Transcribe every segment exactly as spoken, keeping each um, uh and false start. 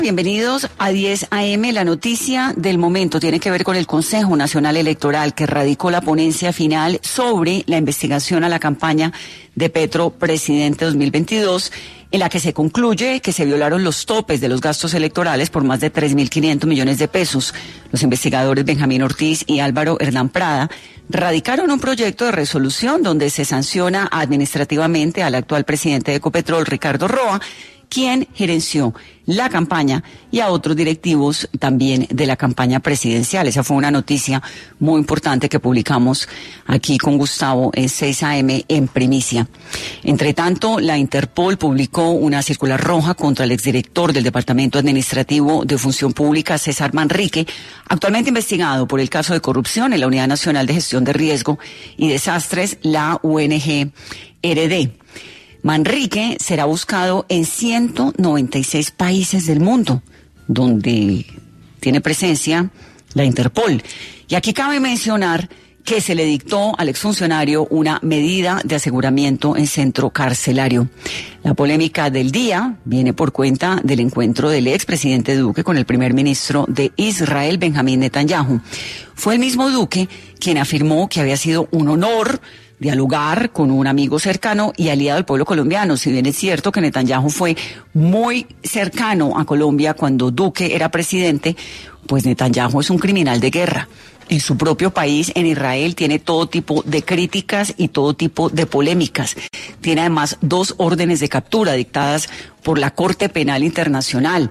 Bienvenidos a diez A M. La noticia del momento tiene que ver con el Consejo Nacional Electoral, que radicó la ponencia final sobre la investigación a la campaña de Petro Presidente dos mil veintidós, en la que se concluye que se violaron los topes de los gastos electorales por más de tres mil quinientos millones de pesos. Los investigadores Benjamín Ortiz y Álvaro Hernán Prada radicaron un proyecto de resolución donde se sanciona administrativamente al actual presidente de Ecopetrol, Ricardo Roa, quien gerenció la campaña, y a otros directivos también de la campaña presidencial. Esa fue una noticia muy importante que publicamos aquí con Gustavo en seis A M en primicia. Entre tanto, la Interpol publicó una circular roja contra el exdirector del Departamento Administrativo de Función Pública, César Manrique, actualmente investigado por el caso de corrupción en la Unidad Nacional de Gestión de Riesgo y Desastres, la U N G R D. Manrique será buscado en ciento noventa y seis países del mundo, donde tiene presencia la Interpol. Y aquí cabe mencionar que se le dictó al exfuncionario una medida de aseguramiento en centro carcelario. La polémica del día viene por cuenta del encuentro del expresidente Duque con el primer ministro de Israel, Benjamín Netanyahu. Fue el mismo Duque quien afirmó que había sido un honor dialogar con un amigo cercano y aliado del pueblo colombiano. Si bien es cierto que Netanyahu fue muy cercano a Colombia cuando Duque era presidente, pues Netanyahu es un criminal de guerra. En su propio país, en Israel, tiene todo tipo de críticas y todo tipo de polémicas. Tiene además dos órdenes de captura dictadas por la Corte Penal Internacional.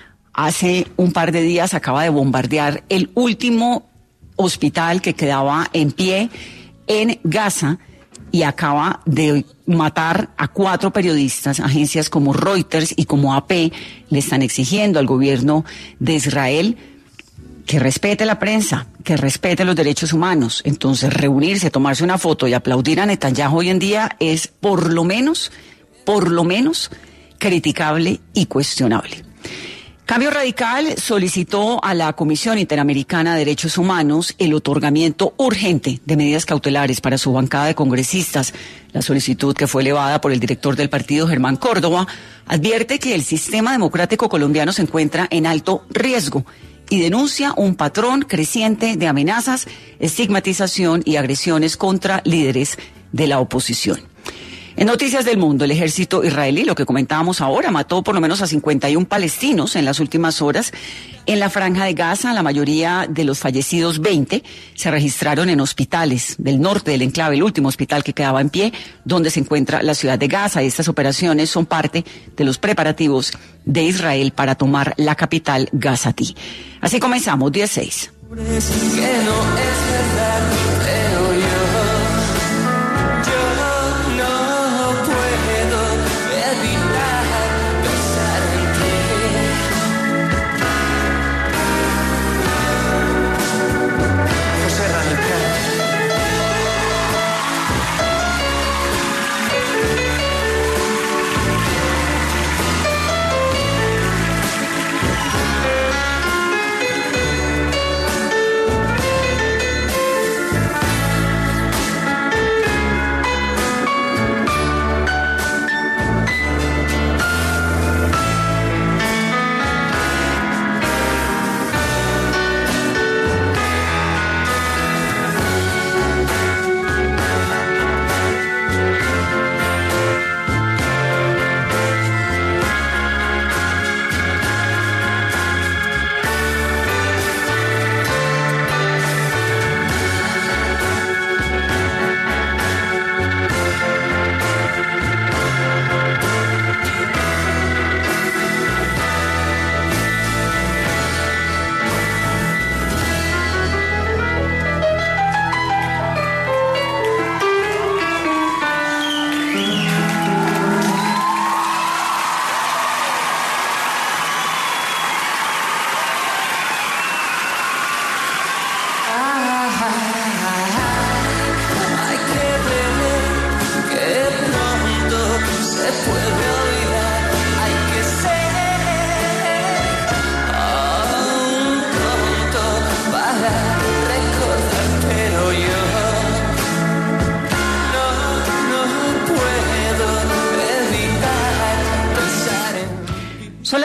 Hace un par de días acaba de bombardear el último hospital que quedaba en pie en Gaza, y acaba de matar a cuatro periodistas. Agencias como Reuters y como A P le están exigiendo al gobierno de Israel que respete la prensa, que respete los derechos humanos. Entonces, reunirse, tomarse una foto y aplaudir a Netanyahu hoy en día es por lo menos, por lo menos, criticable y cuestionable. Cambio Radical solicitó a la Comisión Interamericana de Derechos Humanos el otorgamiento urgente de medidas cautelares para su bancada de congresistas. La solicitud, que fue elevada por el director del partido, Germán Córdoba, advierte que el sistema democrático colombiano se encuentra en alto riesgo y denuncia un patrón creciente de amenazas, estigmatización y agresiones contra líderes de la oposición. En noticias del mundo, el ejército israelí, lo que comentábamos ahora, mató por lo menos a cincuenta y uno palestinos en las últimas horas en la franja de Gaza. La mayoría de los fallecidos, veinte, se registraron en hospitales del norte del enclave, el último hospital que quedaba en pie, donde se encuentra la ciudad de Gaza. Y estas operaciones son parte de los preparativos de Israel para tomar la capital gazatí. Así comenzamos, diez seis.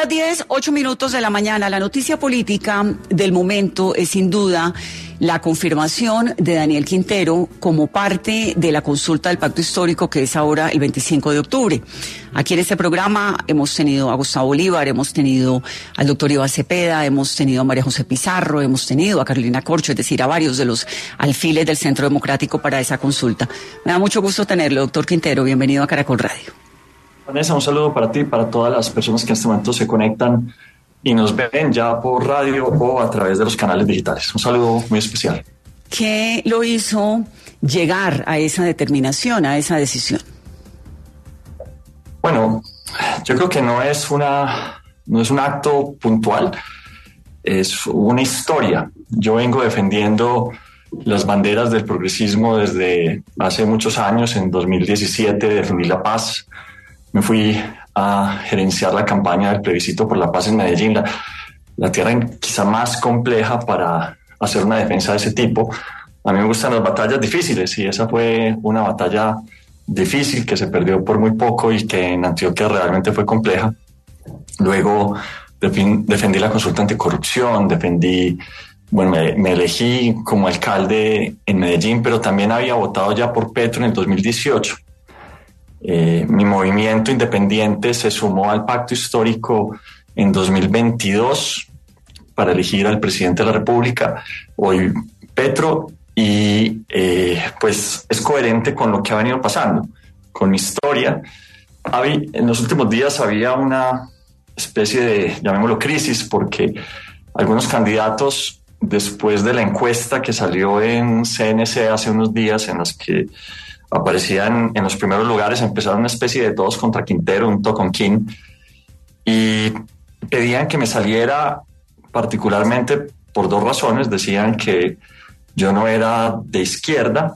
las diez, ocho minutos de la mañana. La noticia política del momento es sin duda la confirmación de Daniel Quintero como parte de la consulta del Pacto Histórico, que es ahora el veinticinco de octubre. Aquí en este programa hemos tenido a Gustavo Bolívar, hemos tenido al doctor Iván Cepeda, hemos tenido a María José Pizarro, hemos tenido a Carolina Corcho, es decir, a varios de los alfiles del Centro Democrático para esa consulta. Me da mucho gusto tenerlo, doctor Quintero. Bienvenido a Caracol Radio. Vanessa, un saludo para ti y para todas las personas que en este momento se conectan y nos ven ya por radio o a través de los canales digitales. Un saludo muy especial. ¿Qué lo hizo llegar a esa determinación, a esa decisión? Bueno, yo creo que no es una, no es un acto puntual, es una historia. Yo vengo defendiendo las banderas del progresismo desde hace muchos años. En dos mil diecisiete defendí la paz. Me fui a gerenciar la campaña del plebiscito por la paz en Medellín, la, la tierra quizá más compleja para hacer una defensa de ese tipo. A mí me gustan las batallas difíciles y esa fue una batalla difícil que se perdió por muy poco y que en Antioquia realmente fue compleja. Luego defin, defendí la consulta anticorrupción, defendí, bueno, me, me elegí como alcalde en Medellín, pero también había votado ya por Petro en el dos mil dieciocho. Eh, mi movimiento independiente se sumó al pacto histórico en dos mil veintidós para elegir al presidente de la República, hoy Petro, y eh, pues es coherente con lo que ha venido pasando, con mi historia. Había, en los últimos días había una especie de, llamémoslo crisis, porque algunos candidatos, después de la encuesta que salió en C N C hace unos días, en las que aparecían en los primeros lugares, empezaron una especie de todos contra Quintero, un toconquín, y pedían que me saliera particularmente por dos razones. Decían que yo no era de izquierda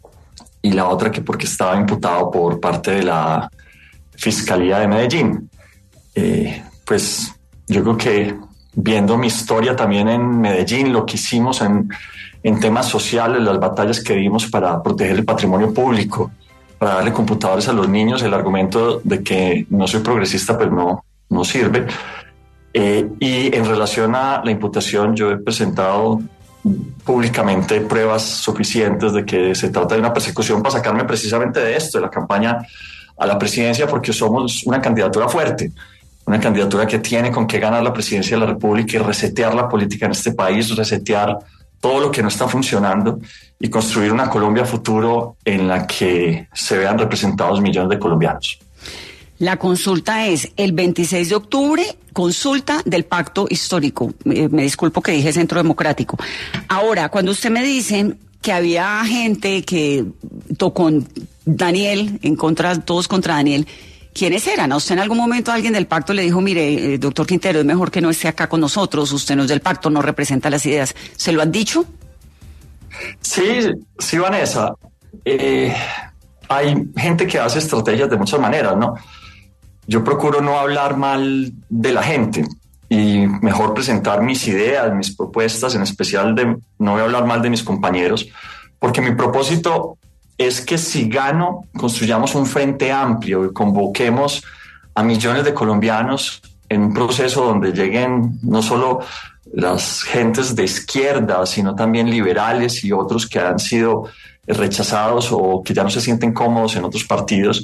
y la otra que porque estaba imputado por parte de la Fiscalía de Medellín. Eh, pues yo creo que viendo mi historia también en Medellín, lo que hicimos en en temas sociales, las batallas que dimos para proteger el patrimonio público, para darle computadores a los niños, el argumento de que no soy progresista pues no, no sirve. Eh, y en relación a la imputación, yo he presentado públicamente pruebas suficientes de que se trata de una persecución para sacarme precisamente de esto, de la campaña a la presidencia, porque somos una candidatura fuerte, una candidatura que tiene con qué ganar la presidencia de la República y resetear la política en este país, resetear todo lo que no está funcionando y construir una Colombia futuro en la que se vean representados millones de colombianos. La consulta es el veintiséis de octubre, consulta del Pacto Histórico. Me, me disculpo que dije Centro Democrático. Ahora, cuando usted me dice que había gente que tocó con Daniel, en contra, todos contra Daniel, ¿quiénes eran? ¿A usted en algún momento alguien del pacto le dijo, mire, eh, doctor Quintero, es mejor que no esté acá con nosotros, usted no es del pacto, no representa las ideas? ¿Se lo han dicho? Sí, sí, Vanessa. Eh, hay gente que hace estrategias de muchas maneras, ¿no? Yo procuro no hablar mal de la gente y mejor presentar mis ideas, mis propuestas, en especial de, no voy a hablar mal de mis compañeros, porque mi propósito es que si gano, construyamos un frente amplio y convoquemos a millones de colombianos en un proceso donde lleguen no solo las gentes de izquierda, sino también liberales y otros que han sido rechazados o que ya no se sienten cómodos en otros partidos,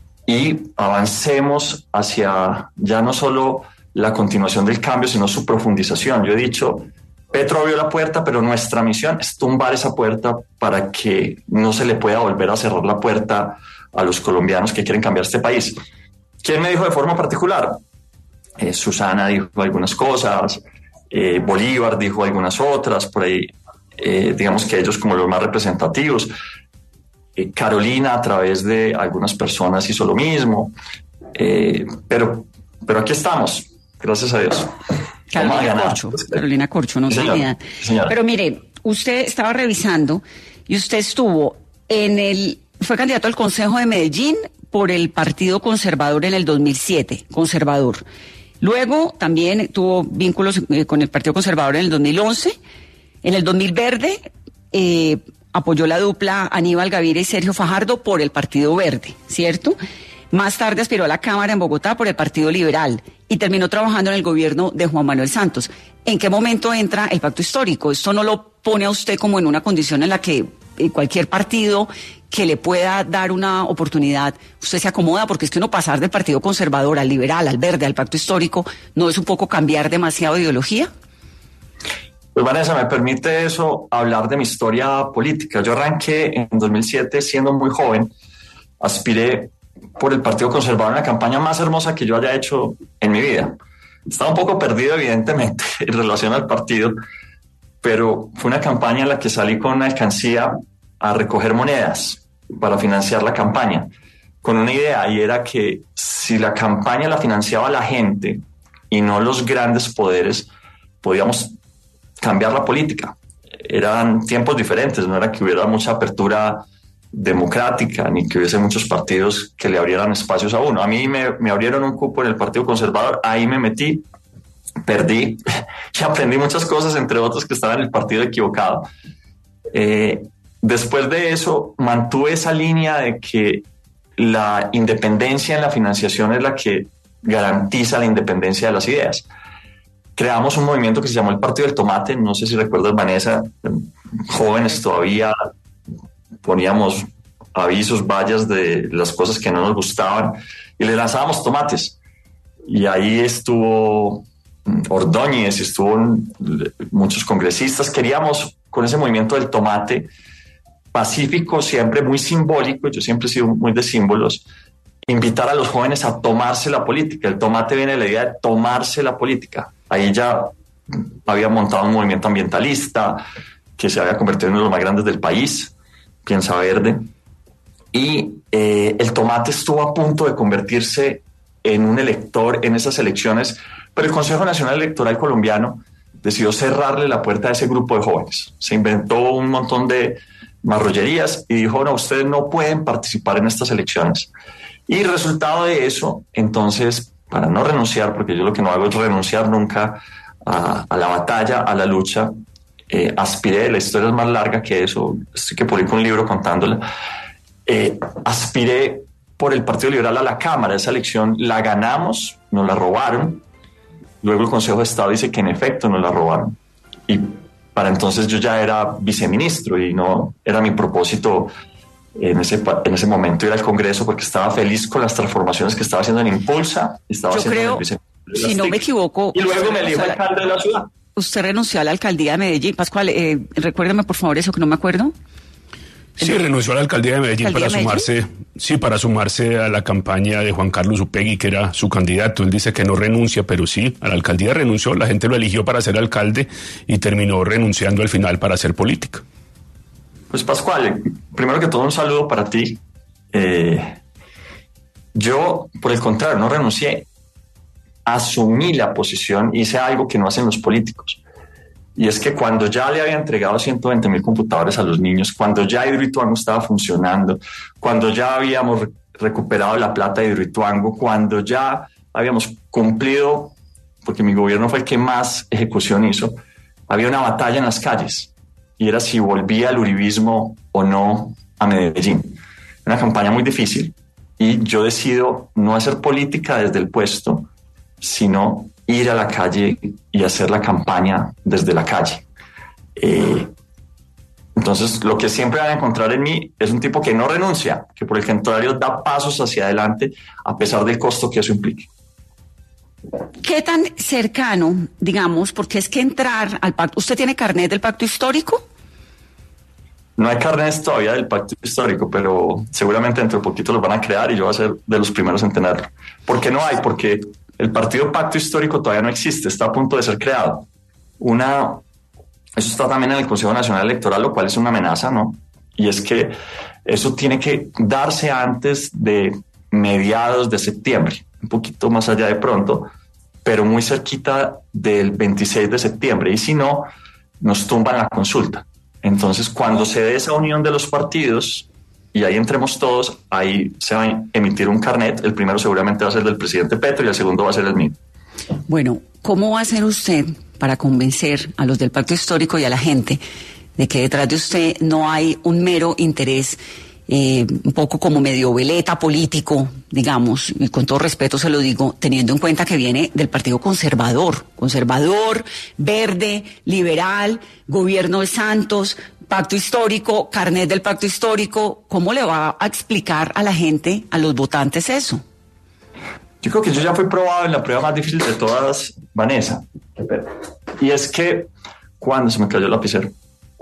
y avancemos hacia ya no solo la continuación del cambio, sino su profundización. Yo he dicho, Petro abrió la puerta, pero nuestra misión es tumbar esa puerta para que no se le pueda volver a cerrar la puerta a los colombianos que quieren cambiar este país. ¿Quién me dijo de forma particular? Eh, Susana dijo algunas cosas, eh, Bolívar dijo algunas otras, por ahí, eh, digamos que ellos como los más representativos. Eh, Carolina a través de algunas personas hizo lo mismo, eh, pero, pero aquí estamos, gracias a Dios. Carolina Corcho, Carolina Corcho, no sabía. Pero mire, usted estaba revisando y usted estuvo en el, fue candidato al Consejo de Medellín por el Partido Conservador en el dos mil siete, conservador. Luego también tuvo vínculos eh, con el Partido Conservador en el dos mil once. En el dos mil Verde eh, apoyó la dupla Aníbal Gaviria y Sergio Fajardo por el Partido Verde, ¿cierto? Más tarde aspiró a la Cámara en Bogotá por el Partido Liberal y terminó trabajando en el gobierno de Juan Manuel Santos. ¿En qué momento entra el pacto histórico? ¿Esto no lo pone a usted como en una condición en la que cualquier partido que le pueda dar una oportunidad, usted se acomoda? Porque es que uno pasar del Partido Conservador al Liberal, al Verde, al pacto histórico, ¿no es un poco cambiar demasiado de ideología? Pues Vanessa, me permite eso hablar de mi historia política. Yo arranqué en dos mil siete siendo muy joven, aspiré por el Partido Conservador en la campaña más hermosa que yo haya hecho en mi vida. Estaba un poco perdido, evidentemente, en relación al partido, pero fue una campaña en la que salí con una alcancía a recoger monedas para financiar la campaña, con una idea, y era que si la campaña la financiaba la gente y no los grandes poderes, podíamos cambiar la política. Eran tiempos diferentes, no era que hubiera mucha apertura democrática, ni que hubiese muchos partidos que le abrieran espacios a uno. A mí me, me abrieron un cupo en el Partido Conservador, ahí me metí, perdí y aprendí muchas cosas, entre otras que estaba en el partido equivocado. Eh, después de eso, mantuve esa línea de que la independencia en la financiación es la que garantiza la independencia de las ideas. Creamos un movimiento que se llamó el Partido del Tomate, no sé si recuerdas, Vanessa, jóvenes todavía, poníamos avisos, vallas de las cosas que no nos gustaban y le lanzábamos tomates. Y ahí estuvo Ordóñez, estuvo muchos congresistas. Queríamos, con ese movimiento del tomate pacífico, siempre muy simbólico, yo siempre he sido muy de símbolos, invitar a los jóvenes a tomarse la política. El tomate viene de la idea de tomarse la política. Ahí ya había montado un movimiento ambientalista que se había convertido en uno de los más grandes del país, Piensa Verde, y eh, el tomate estuvo a punto de convertirse en un elector en esas elecciones, pero el Consejo Nacional Electoral colombiano decidió cerrarle la puerta a ese grupo de jóvenes. Se inventó un montón de marrullerías y dijo, no, ustedes no pueden participar en estas elecciones. Y resultado de eso, entonces, para no renunciar, porque yo lo que no hago es renunciar nunca a, a la batalla, a la lucha, eh, aspiré, la historia es más larga que eso, estoy que publico un libro contándola, eh, aspiré por el Partido Liberal a la Cámara. Esa elección la ganamos, nos la robaron, luego el Consejo de Estado dice que en efecto nos la robaron, y para entonces yo ya era viceministro y no era mi propósito en ese, en ese momento ir al Congreso, porque estaba feliz con las transformaciones que estaba haciendo en Impulsa. Estaba Yo creo, si no me equivoco, y luego me elijo alcalde de la ciudad. Usted renunció a la alcaldía de Medellín. Pascual, eh, recuérdeme por favor eso que no me acuerdo. Sí, renunció a la alcaldía de Medellín ¿Alcaldía para de Medellín? sumarse, sí, para sumarse a la campaña de Juan Carlos Upegui, que era su candidato. Él dice que no renuncia, pero sí, a la alcaldía renunció. La gente lo eligió para ser alcalde y terminó renunciando al final para hacer política. Pues Pascual, primero que todo un saludo para ti. Eh, yo, por el contrario, no renuncié. Asumí la posición, hice algo que no hacen los políticos. Y es que cuando ya le había entregado ciento veinte mil computadores a los niños, cuando ya Hidroituango estaba funcionando, cuando ya habíamos re- recuperado la plata de Hidroituango, cuando ya habíamos cumplido, porque mi gobierno fue el que más ejecución hizo, había una batalla en las calles. Y era si volvía el uribismo o no a Medellín. Una campaña muy difícil. Y yo decido no hacer política desde el puesto, sino ir a la calle y hacer la campaña desde la calle. Eh, entonces, lo que siempre van a encontrar en mí es un tipo que no renuncia, que por el contrario da pasos hacia adelante a pesar del costo que eso implique. ¿Qué tan cercano, digamos, porque es que entrar al pacto, ¿usted tiene carnet del pacto histórico? No hay carnet todavía del pacto histórico, pero seguramente dentro de poquito los van a crear y yo voy a ser de los primeros en tenerlo. ¿Por qué no hay? Porque el partido Pacto Histórico todavía no existe, está a punto de ser creado. Una, eso está también en el Consejo Nacional Electoral, lo cual es una amenaza, ¿no? Y es que eso tiene que darse antes de mediados de septiembre, un poquito más allá de pronto, pero muy cerquita del veintiséis de septiembre. Y si no, nos tumban la consulta. Entonces, cuando se dé esa unión de los partidos y ahí entremos todos, ahí se va a emitir un carnet. El primero seguramente va a ser del presidente Petro y el segundo va a ser el mío. Bueno, ¿cómo va a hacer usted para convencer a los del pacto histórico y a la gente de que detrás de usted no hay un mero interés eh, un poco como medio veleta político, digamos, y con todo respeto se lo digo, teniendo en cuenta que viene del Partido Conservador, conservador, verde, liberal, gobierno de Santos, pacto histórico, carnet del pacto histórico. ¿Cómo le va a explicar a la gente, a los votantes eso? Yo creo que yo ya fui probado en la prueba más difícil de todas, Vanessa. Y es que cuando se me cayó el lapicero,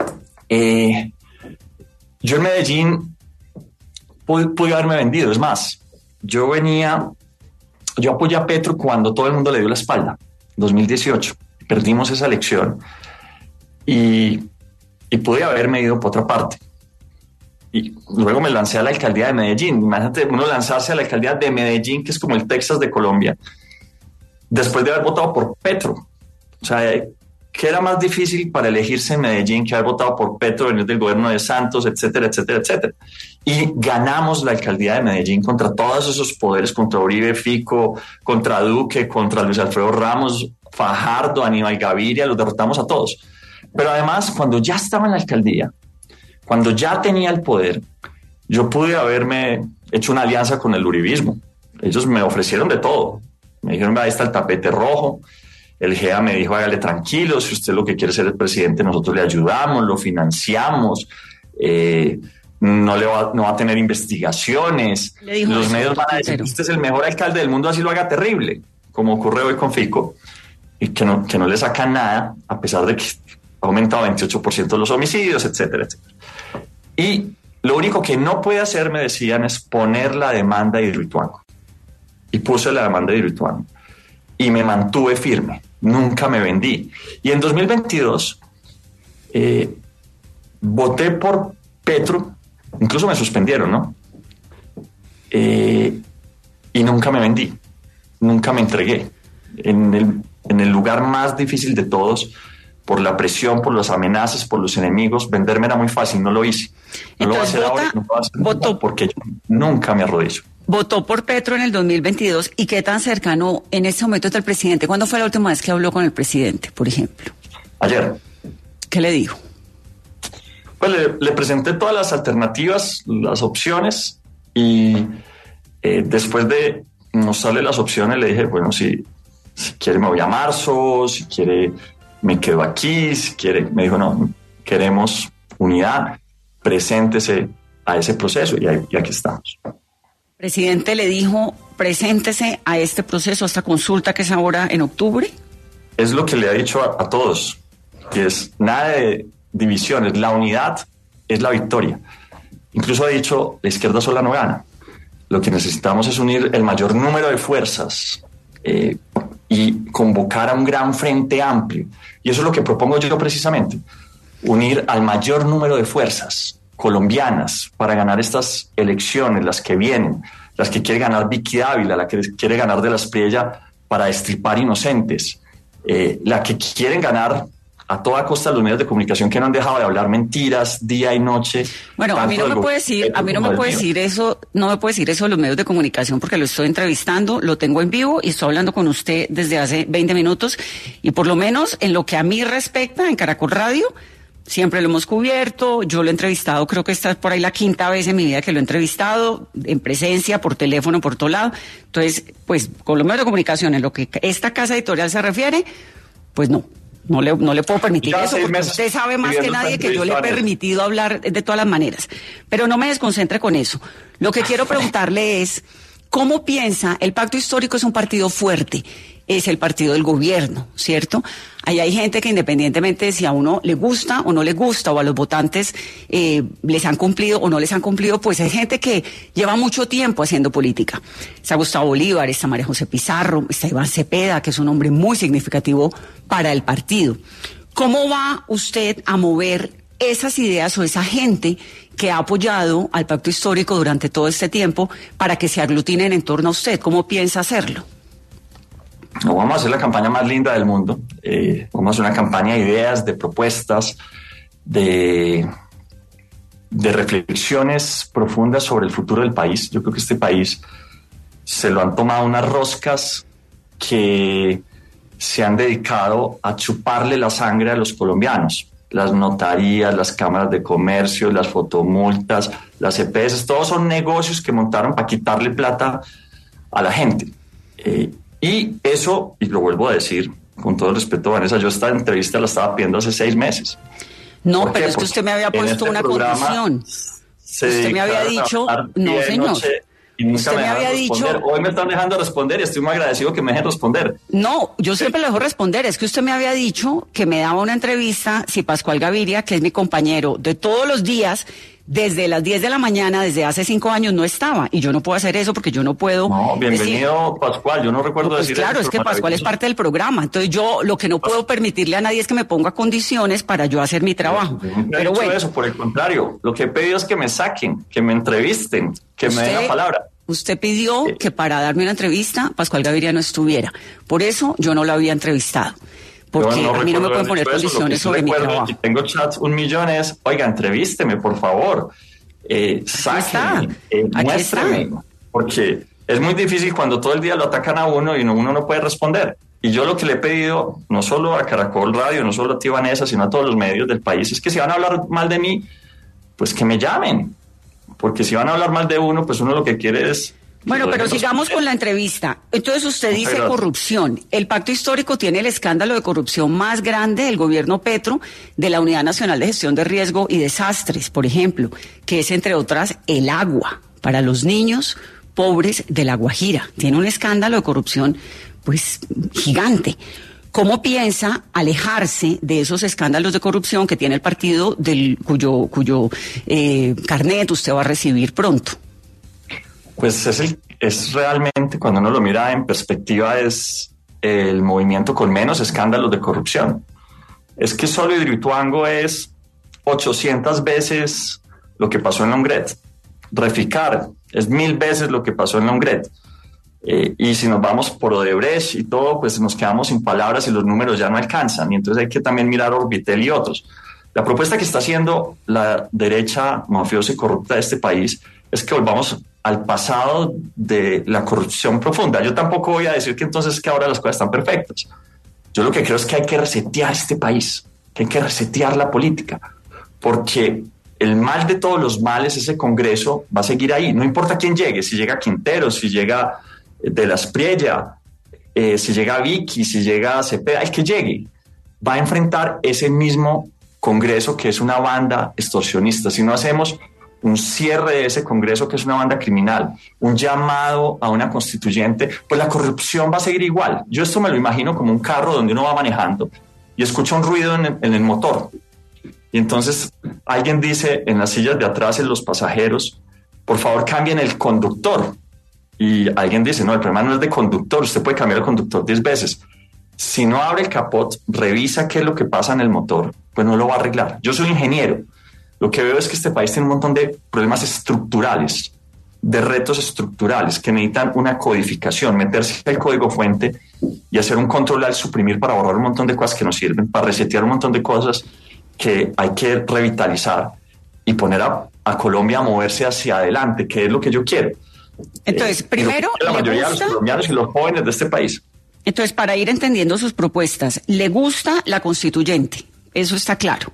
eh, yo en Medellín pude, pude haberme vendido. Es más, yo venía, yo apoyé a Petro cuando todo el mundo le dio la espalda, dos mil dieciocho. Perdimos esa elección y, y pude haberme ido por otra parte. Y luego me lancé a la alcaldía de Medellín. Imagínate uno lanzarse a la alcaldía de Medellín, que es como el Texas de Colombia, después de haber votado por Petro. O sea, ¿qué era más difícil para elegirse en Medellín que haber votado por Petro, venir del gobierno de Santos, etcétera, etcétera, etcétera? Y ganamos la alcaldía de Medellín contra todos esos poderes, contra Uribe, Fico, contra Duque, contra Luis Alfredo Ramos, Fajardo, Aníbal Gaviria, los derrotamos a todos. Pero además, cuando ya estaba en la alcaldía, cuando ya tenía el poder, yo pude haberme hecho una alianza con el uribismo. Ellos me ofrecieron de todo. Me dijeron, ahí está el tapete rojo. El G E A me dijo, hágale tranquilo, si usted lo que quiere ser el presidente, nosotros le ayudamos, lo financiamos, eh, no, le va, no va a tener investigaciones. Los eso, medios van a decir, usted es el mejor alcalde del mundo, así lo haga terrible, como ocurre hoy con Fico, y que no, que no le sacan nada, a pesar de que ha aumentado veintiocho por ciento los homicidios, etcétera, etcétera. Y lo único que no puede hacer, me decían, es poner la demanda de Hidroituango. Y puse la demanda de Hidroituango. Y me mantuve firme. Nunca me vendí. Y en dos mil veintidós eh, voté por Petro. Incluso me suspendieron, ¿no? Eh, y nunca me vendí. Nunca me entregué. En el, en el lugar más difícil de todos, por la presión, por las amenazas, por los enemigos, venderme era muy fácil, no lo hice. No Entonces, lo voy a hacer vota, ahora, no lo voy a hacer votó, porque yo nunca me arrodillo. Votó por Petro en el dos mil veintidós, ¿y qué tan cercano en este momento está el presidente? ¿Cuándo fue la última vez que habló con el presidente, por ejemplo? Ayer. ¿Qué le dijo? Pues le, le presenté todas las alternativas, las opciones, y eh, después de mostrarle las opciones le dije, bueno, si, si quiere me voy a marzo, si quiere me quedo aquí, si quiere, me dijo, no, queremos unidad, preséntese a ese proceso, y, ahí, y aquí estamos. Presidente le dijo, preséntese a este proceso, a esta consulta que es ahora en octubre. Es lo que le ha dicho a, a todos, que es nada de divisiones, la unidad es la victoria. Incluso ha dicho, la izquierda sola no gana. Lo que necesitamos es unir el mayor número de fuerzas eh, y convocar a un gran frente amplio. Y eso es lo que propongo yo precisamente, unir al mayor número de fuerzas colombianas para ganar estas elecciones, las que vienen, las que quiere ganar Vicky Dávila, la que quiere ganar de la Espriella para destripar inocentes, eh, la que quieren ganar a toda costa los medios de comunicación que no han dejado de hablar mentiras día y noche. Bueno, a mí no me puede decir, a mí no me puede decir eso, no me puede decir eso de los medios de comunicación porque lo estoy entrevistando, lo tengo en vivo y estoy hablando con usted desde hace veinte minutos y por lo menos en lo que a mí respecta en Caracol Radio, siempre lo hemos cubierto, yo lo he entrevistado, creo que esta es por ahí la quinta vez en mi vida que lo he entrevistado, en presencia, por teléfono, por todo lado. Entonces, pues con los medios de comunicación, en lo que esta casa editorial se refiere, pues no. No le, no le puedo permitir ya eso, porque usted sabe más que nadie que yo le he permitido hablar de todas las maneras. Pero no me desconcentre con eso. Lo que quiero preguntarle es, ¿cómo piensa? El Pacto Histórico es un partido fuerte, es el partido del gobierno, ¿cierto? Ahí hay gente que independientemente de si a uno le gusta o no le gusta, o a los votantes eh, les han cumplido o no les han cumplido, pues hay gente que lleva mucho tiempo haciendo política. Está Gustavo Bolívar, está María José Pizarro, está Iván Cepeda, que es un hombre muy significativo para el partido. ¿Cómo va usted a mover esas ideas o esa gente que ha apoyado al Pacto Histórico durante todo este tiempo para que se aglutinen en torno a usted? ¿Cómo piensa hacerlo? No, vamos a hacer la campaña más linda del mundo. Eh, vamos a hacer una campaña de ideas, de propuestas, de, de reflexiones profundas sobre el futuro del país. Yo creo que este país se lo han tomado unas roscas que se han dedicado a chuparle la sangre a los colombianos. las notarías, las cámaras de comercio, las fotomultas, las E P S, todos son negocios que montaron para quitarle plata a la gente. Eh, y eso, y lo vuelvo a decir, con todo el respeto, Vanessa, yo esta entrevista la estaba pidiendo hace seis meses. No, pero es que usted me había puesto una condición. Usted me había dicho, no señor. Y nunca usted me, me había responder. dicho. Hoy me están dejando responder y estoy muy agradecido que me dejen responder. No, yo siempre le dejo responder. Es que usted me había dicho que me daba una entrevista si Pascual Gaviria, que es mi compañero de todos los días, desde las diez de la mañana, desde hace cinco años, no estaba. Y yo no puedo hacer eso porque yo no puedo. No, bienvenido, decir, Pascual. Yo no recuerdo pues decir claro, eso. Claro, es que Pascual es parte del programa. Entonces yo lo que no puedo permitirle a nadie es que me ponga condiciones para yo hacer mi trabajo. Yo nunca Pero he dicho bueno. eso, por el contrario. Lo que he pedido es que me saquen, que me entrevisten, que usted, me den la palabra. Usted pidió sí. que para darme una entrevista Pascual Gaviria no estuviera. Por eso yo no lo había entrevistado. Porque no, no a mí no me pueden poner condiciones sobre mi trabajo. Y tengo chats un millón es, oiga, entrevísteme, por favor. Eh, sáquenme, eh, muéstrame. Porque es muy difícil cuando todo el día lo atacan a uno y no, uno no puede responder. Y yo lo que le he pedido, no solo a Caracol Radio, no solo a ti, Vanessa, sino a todos los medios del país, es que si van a hablar mal de mí, pues que me llamen. Porque si van a hablar mal de uno, pues uno lo que quiere es... Bueno, pero sigamos con la entrevista. Entonces usted dice pero, corrupción. El Pacto Histórico tiene el escándalo de corrupción más grande del gobierno Petro, de la Unidad Nacional de Gestión de Riesgo y Desastres, por ejemplo, que es, entre otras, el agua para los niños pobres de La Guajira. Tiene un escándalo de corrupción, pues, gigante. ¿Cómo piensa alejarse de esos escándalos de corrupción que tiene el partido del cuyo cuyo eh, carnet usted va a recibir pronto? Pues es, el, es realmente, cuando uno lo mira en perspectiva, es el movimiento con menos escándalos de corrupción. Es que solo Hidroituango es ochocientas veces lo que pasó en Longret. Reficar es mil veces lo que pasó en Longret. Eh, y si nos vamos por Odebrecht y todo, pues nos quedamos sin palabras y los números ya no alcanzan. Y entonces hay que también mirar Orbitel y otros. La propuesta que está haciendo la derecha mafiosa y corrupta de este país es que volvamos al pasado de la corrupción profunda. Yo tampoco voy a decir que entonces que ahora las cosas están perfectas. Yo lo que creo es que hay que resetear este país, que hay que resetear la política, porque el mal de todos los males, ese Congreso, va a seguir ahí. No importa quién llegue, si llega Quintero, si llega de la Espriella, eh, si llega Vicky, si llega Cepeda, el que llegue, va a enfrentar ese mismo Congreso que es una banda extorsionista. Si no hacemos un cierre de ese Congreso que es una banda criminal, un llamado a una constituyente, pues la corrupción va a seguir igual. Yo esto me lo imagino como un carro donde uno va manejando y escucha un ruido en el, en el motor. Y entonces alguien dice en las sillas de atrás, en los pasajeros, por favor cambien el conductor. Y alguien dice, no, el problema no es de conductor, usted puede cambiar el conductor diez veces. Si no abre el capot, revisa qué es lo que pasa en el motor, pues no lo va a arreglar. Yo soy ingeniero. Lo que veo es que este país tiene un montón de problemas estructurales, de retos estructurales que necesitan una codificación, meterse al código fuente y hacer un control al suprimir para borrar un montón de cosas que no sirven, para resetear un montón de cosas que hay que revitalizar y poner a, a Colombia a moverse hacia adelante, que es lo que yo quiero. Entonces, eh, primero, la mayoría gusta? de los colombianos y los jóvenes de este país. Entonces, para ir entendiendo sus propuestas, ¿le gusta la constituyente? Eso está claro.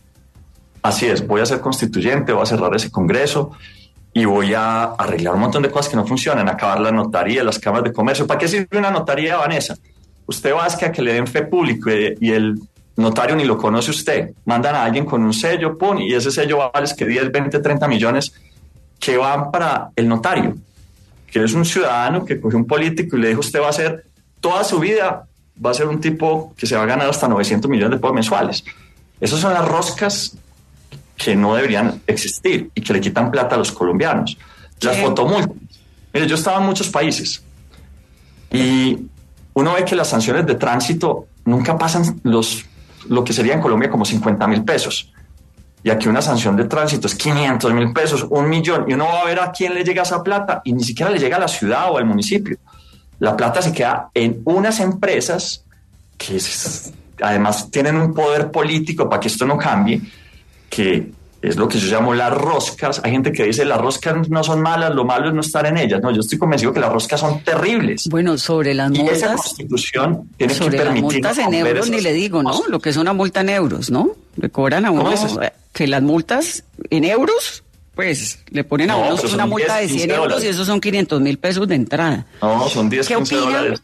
Así es, voy a ser constituyente, voy a cerrar ese Congreso y voy a arreglar un montón de cosas que no funcionan, acabar la notaría, las cámaras de comercio. ¿Para qué sirve una notaría, Vanessa? Usted va a que, a que le den fe público y, y el notario ni lo conoce usted. Mandan a alguien con un sello, pum, y ese sello vale que diez, veinte, treinta millones que van para el notario, que es un ciudadano que cogió un político y le dijo, usted va a hacer toda su vida, va a ser un tipo que se va a ganar hasta novecientos millones de pesos mensuales. Esas son las roscas que no deberían existir y que le quitan plata a los colombianos. Las sí. fotomultas. Mire, yo estaba en muchos países y uno ve que las sanciones de tránsito nunca pasan los, lo que sería en Colombia como cincuenta mil pesos. Y aquí una sanción de tránsito es quinientos mil pesos, un millón, y uno va a ver a quién le llega esa plata y ni siquiera le llega a la ciudad o al municipio. La plata se queda en unas empresas que es, además tienen un poder político para que esto no cambie, que es lo que yo llamo las roscas. Hay gente que dice las roscas no son malas, lo malo es no estar en ellas. No, yo estoy convencido que las roscas son terribles. Bueno, sobre las y multas. Esa constitución tiene sobre que permitir. Las multas en euros ni le digo, ¿no? Cosas. Lo que es una multa en euros, ¿no? Le cobran a uno que las multas en euros, pues le ponen a no, uno una multa diez, de cien euros dólares. Y esos son quinientos mil pesos de entrada. No, son diez, quince dólares.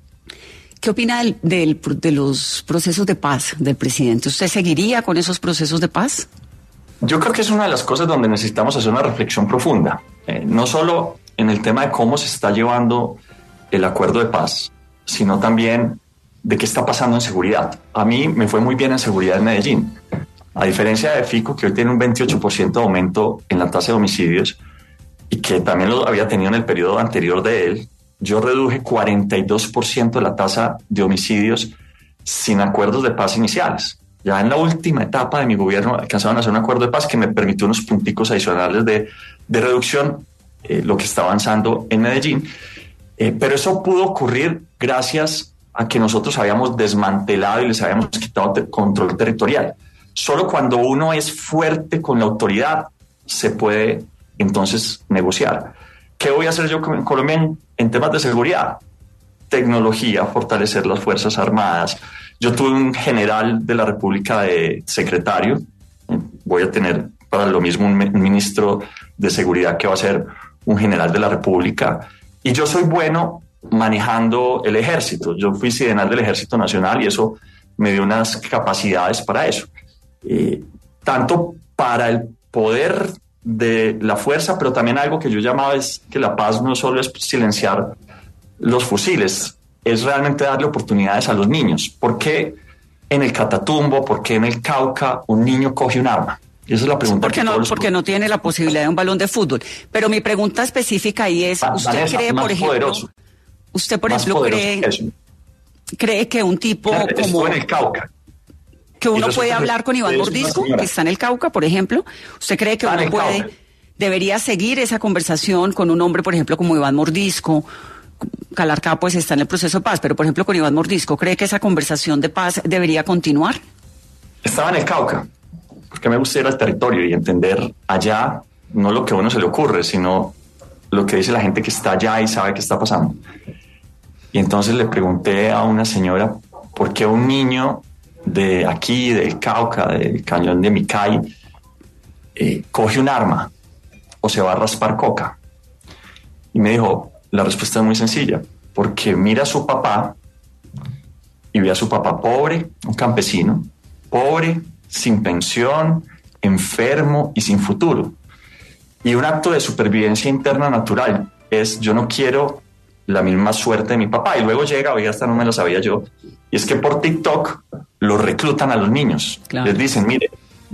¿Qué opina del, del, de los procesos de paz del presidente? ¿Usted seguiría con esos procesos de paz? Yo creo que es una de las cosas donde necesitamos hacer una reflexión profunda, eh, no solo en el tema de cómo se está llevando el acuerdo de paz, sino también de qué está pasando en seguridad. A mí me fue muy bien en seguridad en Medellín. A diferencia de Fico, que hoy tiene un veintiocho por ciento de aumento en la tasa de homicidios y que también lo había tenido en el periodo anterior de él, yo reduje cuarenta y dos por ciento de la tasa de homicidios sin acuerdos de paz iniciales. Ya en la última etapa de mi gobierno alcanzaron a hacer un acuerdo de paz que me permitió unos punticos adicionales de, de reducción, eh, lo que está avanzando en Medellín. Eh, pero eso pudo ocurrir gracias a que nosotros habíamos desmantelado y les habíamos quitado te- control territorial. Solo cuando uno es fuerte con la autoridad se puede entonces negociar. ¿Qué voy a hacer yo en Colombia en, en temas de seguridad? Tecnología, fortalecer las Fuerzas Armadas. Yo tuve un general de la República de secretario. Voy a tener para lo mismo un, un ministro de seguridad que va a ser un general de la República. Y yo soy bueno manejando el ejército. Yo fui general del Ejército Nacional y eso me dio unas capacidades para eso. Eh, tanto para el poder de la fuerza, pero también algo que yo llamaba es que la paz no solo es silenciar los fusiles, es realmente darle oportunidades a los niños. ¿Por qué en el Catatumbo, por qué en el Cauca un niño coge un arma? Esa es la pregunta. Porque, no, porque no tiene la posibilidad de un balón de fútbol. Pero mi pregunta específica ahí es, ¿usted Vanessa, cree, por ejemplo, poderoso, usted por ejemplo cree, que cree que un tipo claro, como en el Cauca, que uno puede hablar con Iván Mordisco, que está en el Cauca, por ejemplo? ¿Usted cree que uno puede, Cauca. debería seguir esa conversación con un hombre, por ejemplo, como Iván Mordisco? Calarcá pues está en el proceso de paz, pero por ejemplo con Iván Mordisco, ¿cree que esa conversación de paz debería continuar? Estaba en el Cauca, porque me gusta ir al territorio y entender allá no lo que a uno se le ocurre, sino lo que dice la gente que está allá y sabe qué está pasando. Y entonces le pregunté a una señora por qué un niño de aquí, del Cauca, del cañón de Micay, eh, coge un arma o se va a raspar coca. Y me dijo, la respuesta es muy sencilla, porque mira a su papá y ve a su papá pobre, un campesino, pobre, sin pensión, enfermo y sin futuro. Y un acto de supervivencia interna natural es, yo no quiero la misma suerte de mi papá. Y luego llega, oiga, esta no me lo sabía yo, y es que por TikTok los reclutan a los niños. Claro. Les dicen, mire,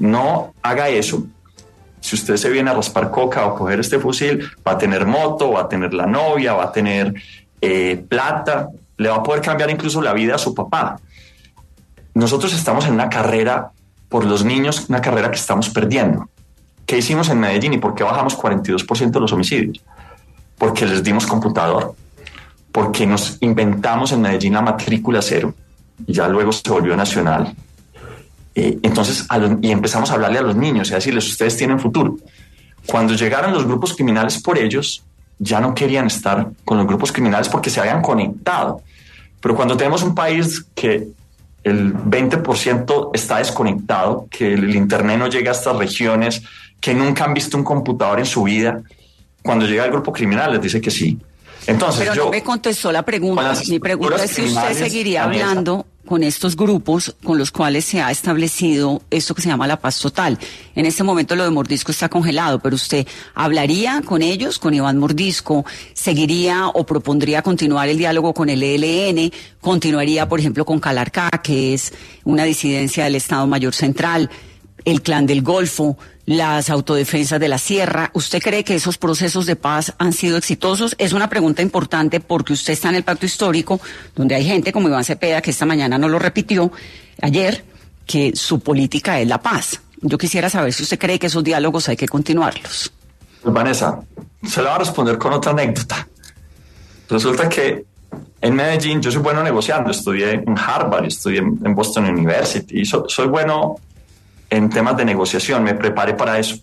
no haga eso. Si usted se viene a raspar coca o coger este fusil, va a tener moto, va a tener la novia, va a tener eh, plata, le va a poder cambiar incluso la vida a su papá. Nosotros estamos en una carrera por los niños, una carrera que estamos perdiendo. ¿Qué hicimos en Medellín y por qué bajamos cuarenta y dos por ciento de los homicidios? Porque les dimos computador, porque nos inventamos en Medellín la matrícula cero y ya luego se volvió nacional. Eh, entonces, a los, y empezamos a hablarle a los niños y a decirles, ustedes tienen futuro. Cuando llegaron los grupos criminales por ellos, ya no querían estar con los grupos criminales porque se habían conectado. Pero cuando tenemos un país que el veinte por ciento está desconectado, que el internet no llega a estas regiones, que nunca han visto un computador en su vida, cuando llega el grupo criminal les dice que sí. Entonces, pero yo, no me contestó la pregunta. Mi pregunta es si usted seguiría hablando con estos grupos con los cuales se ha establecido esto que se llama la paz total. En este momento lo de Mordisco está congelado, pero usted hablaría con ellos, con Iván Mordisco, seguiría o propondría continuar el diálogo con el E L N, continuaría, por ejemplo, con Calarcá, que es una disidencia del Estado Mayor Central, el Clan del Golfo, las autodefensas de la Sierra. ¿Usted cree que esos procesos de paz han sido exitosos? Es una pregunta importante porque usted está en el pacto histórico, donde hay gente como Iván Cepeda, que esta mañana no lo repitió ayer, que su política es la paz. Yo quisiera saber si usted cree que esos diálogos hay que continuarlos. Pues Vanessa, se la voy a responder con otra anécdota. Resulta que en Medellín yo soy bueno negociando, estudié en Harvard, estudié en Boston University y so, soy bueno en temas de negociación, me preparé para eso.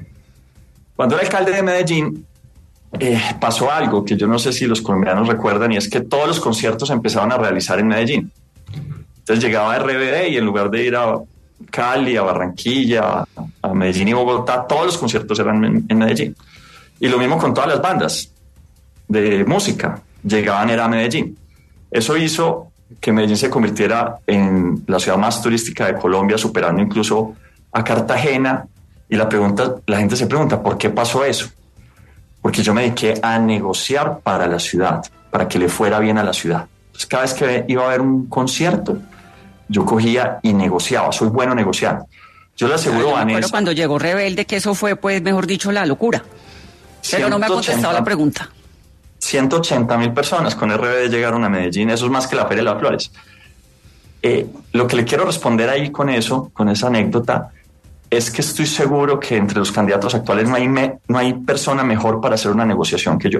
Cuando era alcalde de Medellín, eh, pasó algo que yo no sé si los colombianos recuerdan, y es que todos los conciertos se empezaban a realizar en Medellín. Entonces llegaba R B D y en lugar de ir a Cali, a Barranquilla, a Medellín y Bogotá, todos los conciertos eran en, en Medellín. Y lo mismo con todas las bandas de música, llegaban era a Medellín. Eso hizo que Medellín se convirtiera en la ciudad más turística de Colombia, superando incluso a Cartagena. Y la pregunta, la gente se pregunta, ¿por qué pasó eso? Porque yo me dediqué a negociar para la ciudad, para que le fuera bien a la ciudad. Entonces, cada vez que iba a haber un concierto, yo cogía y negociaba. Soy bueno negociando. Yo le aseguro, claro, Vanessa... Pero cuando llegó Rebelde, que eso fue, pues, mejor dicho, la locura. Pero no me ha contestado la pregunta. ciento ochenta mil personas con R B D llegaron a Medellín. Eso es más que la Feria de las Flores. Eh, lo que le quiero responder ahí con eso, con esa anécdota, es que estoy seguro que entre los candidatos actuales no hay, me, no hay persona mejor para hacer una negociación que yo.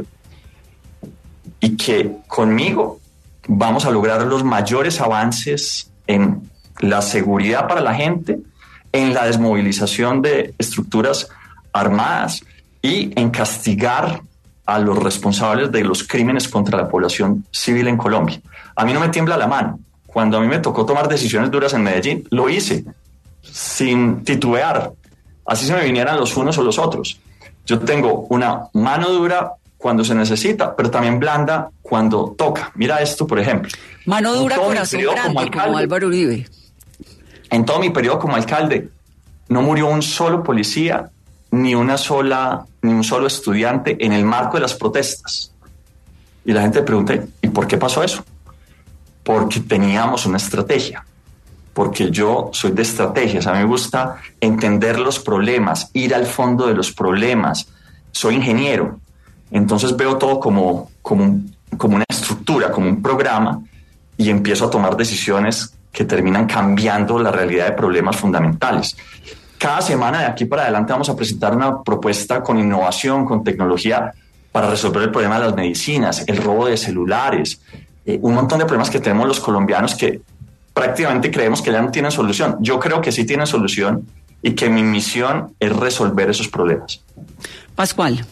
Y que conmigo vamos a lograr los mayores avances en la seguridad para la gente, en la desmovilización de estructuras armadas y en castigar a los responsables de los crímenes contra la población civil en Colombia. A mí no me tiembla la mano. Cuando a mí me tocó tomar decisiones duras en Medellín, lo hice sin titubear, así se me vinieran los unos o los otros. Yo tengo una mano dura cuando se necesita, pero también blanda cuando toca. Mira esto, por ejemplo. Mano dura, corazón grande, como, alcalde, como Álvaro Uribe. En todo mi periodo como alcalde, no murió un solo policía, ni una sola, ni un solo estudiante en el marco de las protestas. Y la gente pregunta, ¿y por qué pasó eso? Porque teníamos una estrategia. Porque yo soy de estrategias, a mí me gusta entender los problemas, ir al fondo de los problemas. Soy ingeniero, entonces veo todo como, como, un, como una estructura, como un programa, y empiezo a tomar decisiones que terminan cambiando la realidad de problemas fundamentales. Cada semana de aquí para adelante vamos a presentar una propuesta con innovación, con tecnología, para resolver el problema de las medicinas, el robo de celulares, eh, un montón de problemas que tenemos los colombianos que prácticamente creemos que ya no tienen solución. Yo creo que sí tienen solución y que mi misión es resolver esos problemas. Pascual.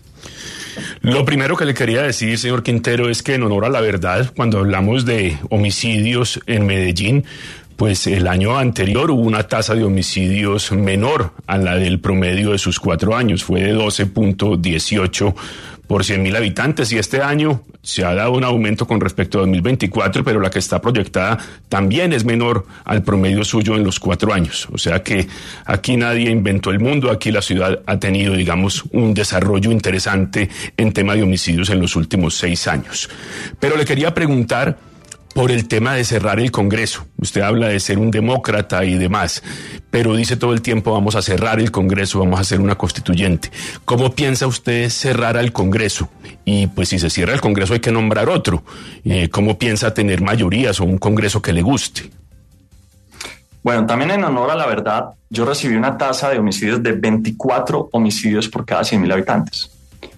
Lo primero que le quería decir, señor Quintero, es que en honor a la verdad, cuando hablamos de homicidios en Medellín, pues el año anterior hubo una tasa de homicidios menor a la del promedio de sus cuatro años, fue de doce punto dieciocho por cien mil habitantes, y este año se ha dado un aumento con respecto a dos mil veinticuatro, pero la que está proyectada también es menor al promedio suyo en los cuatro años. O sea que aquí nadie inventó el mundo, aquí la ciudad ha tenido, digamos, un desarrollo interesante en tema de homicidios en los últimos seis años. Pero le quería preguntar por el tema de cerrar el Congreso. Usted habla de ser un demócrata y demás, pero dice todo el tiempo vamos a cerrar el Congreso, vamos a hacer una constituyente. ¿Cómo piensa usted cerrar al Congreso? Y pues si se cierra el Congreso hay que nombrar otro. Eh, ¿Cómo piensa tener mayorías o un Congreso que le guste? Bueno, también en honor a la verdad, yo recibí una tasa de homicidios de veinticuatro homicidios por cada cien mil habitantes.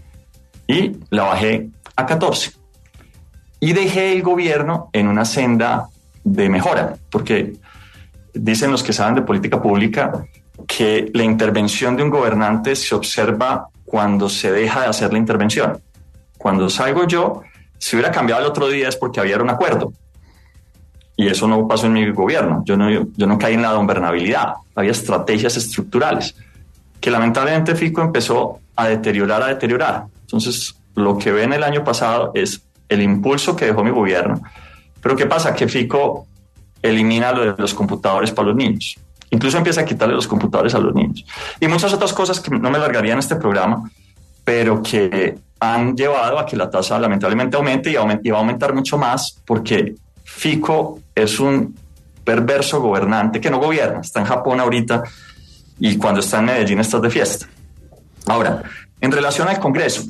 Y la bajé a catorce. Y dejé el gobierno en una senda de mejora, porque dicen los que saben de política pública que la intervención de un gobernante se observa cuando se deja de hacer la intervención. Cuando salgo yo, si hubiera cambiado el otro día es porque había un acuerdo. Y eso no pasó en mi gobierno. Yo no, yo no caí en la gobernabilidad. Había estrategias estructurales que lamentablemente Fico empezó a deteriorar, a deteriorar. Entonces, lo que ven el año pasado es el impulso que dejó mi gobierno. Pero ¿qué pasa? Que Fico elimina lo de los computadores para los niños. Incluso empieza a quitarle los computadores a los niños. Y muchas otras cosas que no me largaría en este programa, pero que han llevado a que la tasa lamentablemente aumente y, aument- y va a aumentar mucho más porque Fico es un perverso gobernante que no gobierna. Está en Japón ahorita y cuando está en Medellín está de fiesta. Ahora, en relación al Congreso,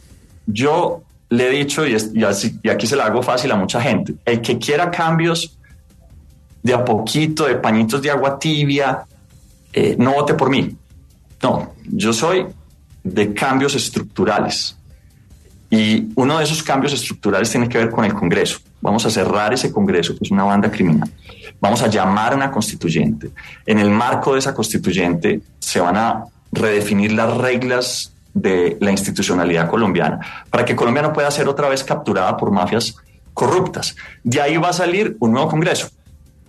yo le he dicho, y, es, y, así, y aquí se la hago fácil a mucha gente, el que quiera cambios de a poquito, de pañitos de agua tibia, eh, no vote por mí. No, yo soy de cambios estructurales. Y uno de esos cambios estructurales tiene que ver con el Congreso. Vamos a cerrar ese Congreso, que es una banda criminal. Vamos a llamar a una constituyente. En el marco de esa constituyente se van a redefinir las reglas de la institucionalidad colombiana para que Colombia no pueda ser otra vez capturada por mafias corruptas. De ahí va a salir un nuevo Congreso.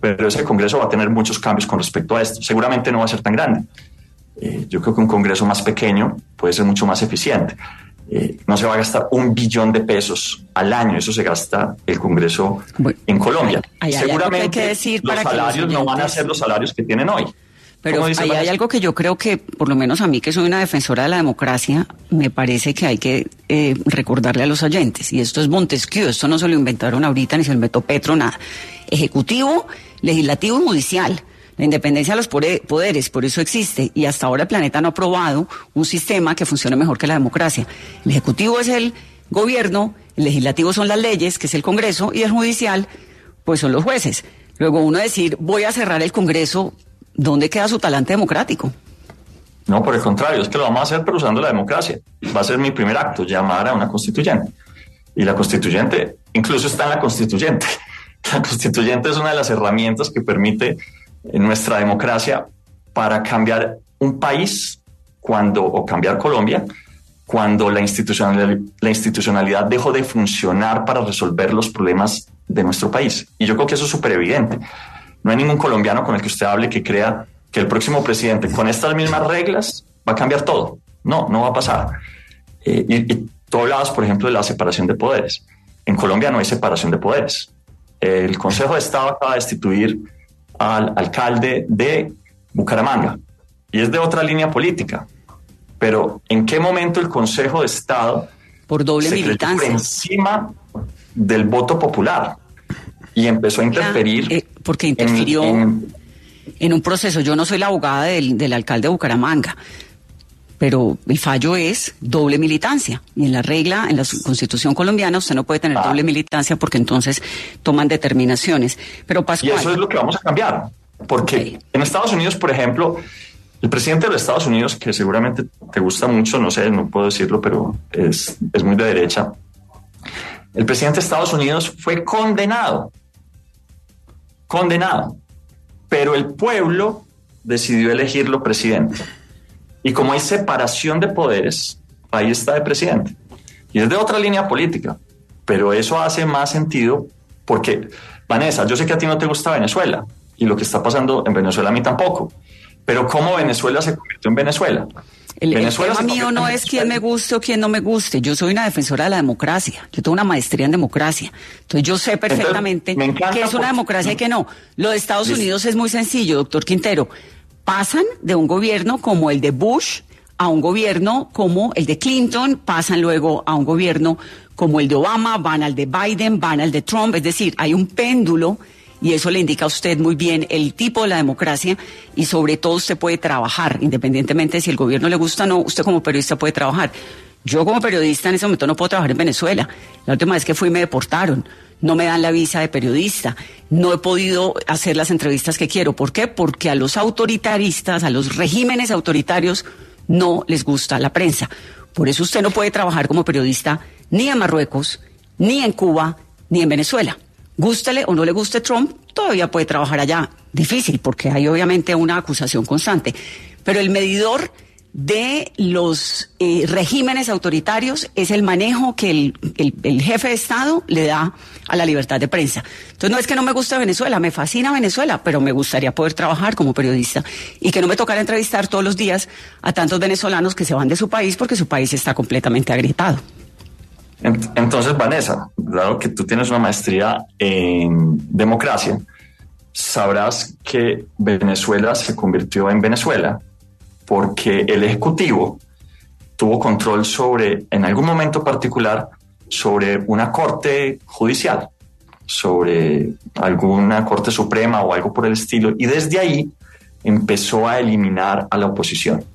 pero ese Congreso va a tener muchos cambios con respecto a esto. Seguramente no va a ser tan grande. Eh, yo creo que un Congreso más pequeño puede ser mucho más eficiente. Eh, no se va a gastar un billón de pesos al año, eso se gasta el Congreso bueno, en Colombia. Hay, hay Seguramente que decir los para salarios que los oyentes... no van a ser los salarios que tienen hoy. Pero ahí hay algo que yo creo que, por lo menos a mí que soy una defensora de la democracia, me parece que hay que eh, recordarle a los oyentes. Y esto es Montesquieu, esto no se lo inventaron ahorita ni se lo inventó Petro, nada. Ejecutivo, legislativo y judicial. La independencia de los poderes, por eso existe. Y hasta ahora el planeta no ha aprobado un sistema que funcione mejor que la democracia. El ejecutivo es el gobierno, el legislativo son las leyes, que es el Congreso, y el judicial, pues son los jueces. Luego uno decir, voy a cerrar el Congreso... ¿Dónde queda su talante democrático? No, por el contrario, es que lo vamos a hacer pero usando la democracia. Va a ser mi primer acto, llamar a una constituyente. Y la constituyente, incluso está en la constituyente. La constituyente es una de las herramientas que permite nuestra democracia para cambiar un país cuando, o cambiar Colombia, cuando la institucionalidad, la institucionalidad dejó de funcionar para resolver los problemas de nuestro país. Y yo creo que eso es súper evidente. No hay ningún colombiano con el que usted hable que crea que el próximo presidente con estas mismas reglas va a cambiar todo. No, no va a pasar. Eh, y, y tú hablabas, por ejemplo, de la separación de poderes. En Colombia no hay separación de poderes. El Consejo de Estado acaba de destituir al alcalde de Bucaramanga y es de otra línea política. Pero ¿en qué momento el Consejo de Estado por doble se militancia creyó por encima del voto popular y empezó a interferir? Eh, porque interfirió en, en, en un proceso. Yo no soy la abogada del, del alcalde de Bucaramanga, pero el fallo es doble militancia. Y en la regla, en la Constitución colombiana, usted no puede tener ah. doble militancia porque entonces toman determinaciones. Pero Pascual, y eso es lo que vamos a cambiar. Porque okay. en Estados Unidos, por ejemplo, el presidente de los Estados Unidos, que seguramente te gusta mucho, no sé, no puedo decirlo, pero es, es muy de derecha. El presidente de Estados Unidos fue condenado. Condenado. Pero el pueblo decidió elegirlo presidente. Y como hay separación de poderes, ahí está de presidente. Y es de otra línea política. Pero eso hace más sentido porque, Vanessa, yo sé que a ti no te gusta Venezuela. Y lo que está pasando en Venezuela a mí tampoco. Pero ¿cómo Venezuela se convirtió en Venezuela? El, el tema mío no es quién me guste o quién no me guste. Yo soy una defensora de la democracia. Yo tengo una maestría en democracia. Entonces yo sé perfectamente qué es una democracia y qué no. Lo de Estados Unidos es muy sencillo, doctor Quintero. Pasan de un gobierno como el de Bush a un gobierno como el de Clinton, pasan luego a un gobierno como el de Obama, van al de Biden, van al de Trump. Es decir, hay un péndulo. Y eso le indica a usted muy bien el tipo de la democracia y sobre todo usted puede trabajar, independientemente de si el gobierno le gusta o no, usted como periodista puede trabajar. Yo como periodista en ese momento no puedo trabajar en Venezuela. La última vez que fui me deportaron, no me dan la visa de periodista, no he podido hacer las entrevistas que quiero. ¿Por qué? Porque a los autoritaristas, a los regímenes autoritarios no les gusta la prensa. Por eso usted no puede trabajar como periodista ni en Marruecos, ni en Cuba, ni en Venezuela. Gústele o no le guste Trump, todavía puede trabajar allá. Difícil, porque hay obviamente una acusación constante. Pero el medidor de los eh, regímenes autoritarios es el manejo que el, el, el jefe de Estado le da a la libertad de prensa. Entonces no es que no me guste Venezuela, me fascina Venezuela, pero me gustaría poder trabajar como periodista y que no me tocara entrevistar todos los días a tantos venezolanos que se van de su país porque su país está completamente agrietado. Entonces, Vanessa, dado que tú tienes una maestría en democracia, sabrás que Venezuela se convirtió en Venezuela porque el Ejecutivo tuvo control sobre, en algún momento particular, sobre una corte judicial, sobre alguna corte suprema o algo por el estilo, y desde ahí empezó a eliminar a la oposición.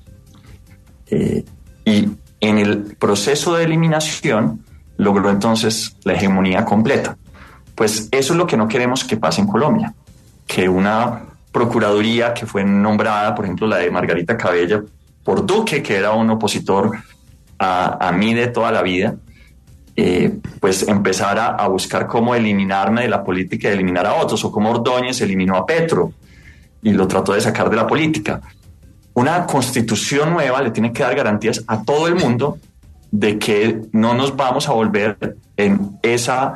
Eh, y en el proceso de eliminación logró entonces la hegemonía completa. Pues eso es lo que no queremos que pase en Colombia, que una procuraduría que fue nombrada, por ejemplo la de Margarita Cabello, por Duque, que era un opositor a, a mí de toda la vida, eh, pues empezara a buscar cómo eliminarme de la política y eliminar a otros, o cómo Ordóñez eliminó a Petro y lo trató de sacar de la política. Una constitución nueva le tiene que dar garantías a todo el mundo de que no nos vamos a volver en esa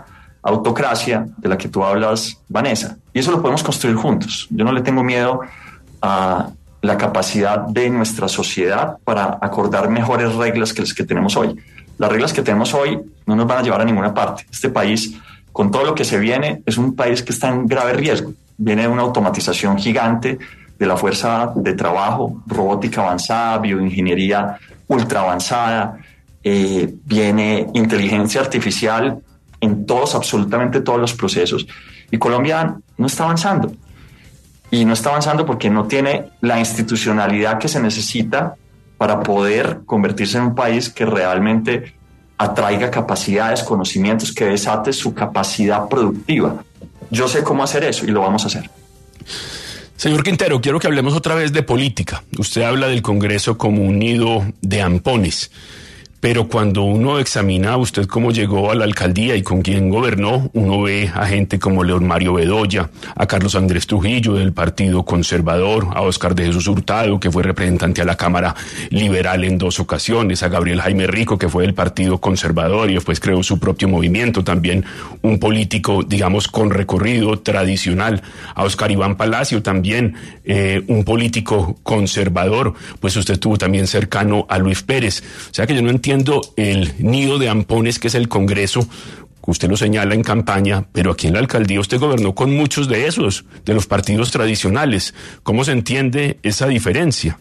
autocracia de la que tú hablas, Vanessa. Y eso lo podemos construir juntos. Yo no le tengo miedo a la capacidad de nuestra sociedad para acordar mejores reglas que las que tenemos hoy. Las reglas que tenemos hoy no nos van a llevar a ninguna parte. Este país, con todo lo que se viene, es un país que está en grave riesgo. Viene una automatización gigante de la fuerza de trabajo, robótica avanzada, bioingeniería ultra avanzada, eh, viene inteligencia artificial en todos, absolutamente todos los procesos. Y Colombia no está avanzando. Y no está avanzando porque no tiene la institucionalidad que se necesita para poder convertirse en un país que realmente atraiga capacidades, conocimientos, que desate su capacidad productiva. Yo sé cómo hacer eso y lo vamos a hacer. Señor Quintero, quiero que hablemos otra vez de política. Usted habla del Congreso como un nido de ampones. Pero cuando uno examina a usted cómo llegó a la alcaldía y con quién gobernó, uno ve a gente como León Mario Bedoya, a Carlos Andrés Trujillo del Partido Conservador, a Óscar de Jesús Hurtado, que fue representante a la Cámara Liberal en dos ocasiones, a Gabriel Jaime Rico, que fue del Partido Conservador y después creó su propio movimiento, también un político, digamos, con recorrido tradicional, a Óscar Iván Palacio, también eh, un político conservador, pues usted estuvo también cercano a Luis Pérez. O sea que yo no entiendo el nido de ampones que es el Congreso, que usted lo señala en campaña, pero aquí en la alcaldía usted gobernó con muchos de esos, de los partidos tradicionales. ¿Cómo se entiende esa diferencia?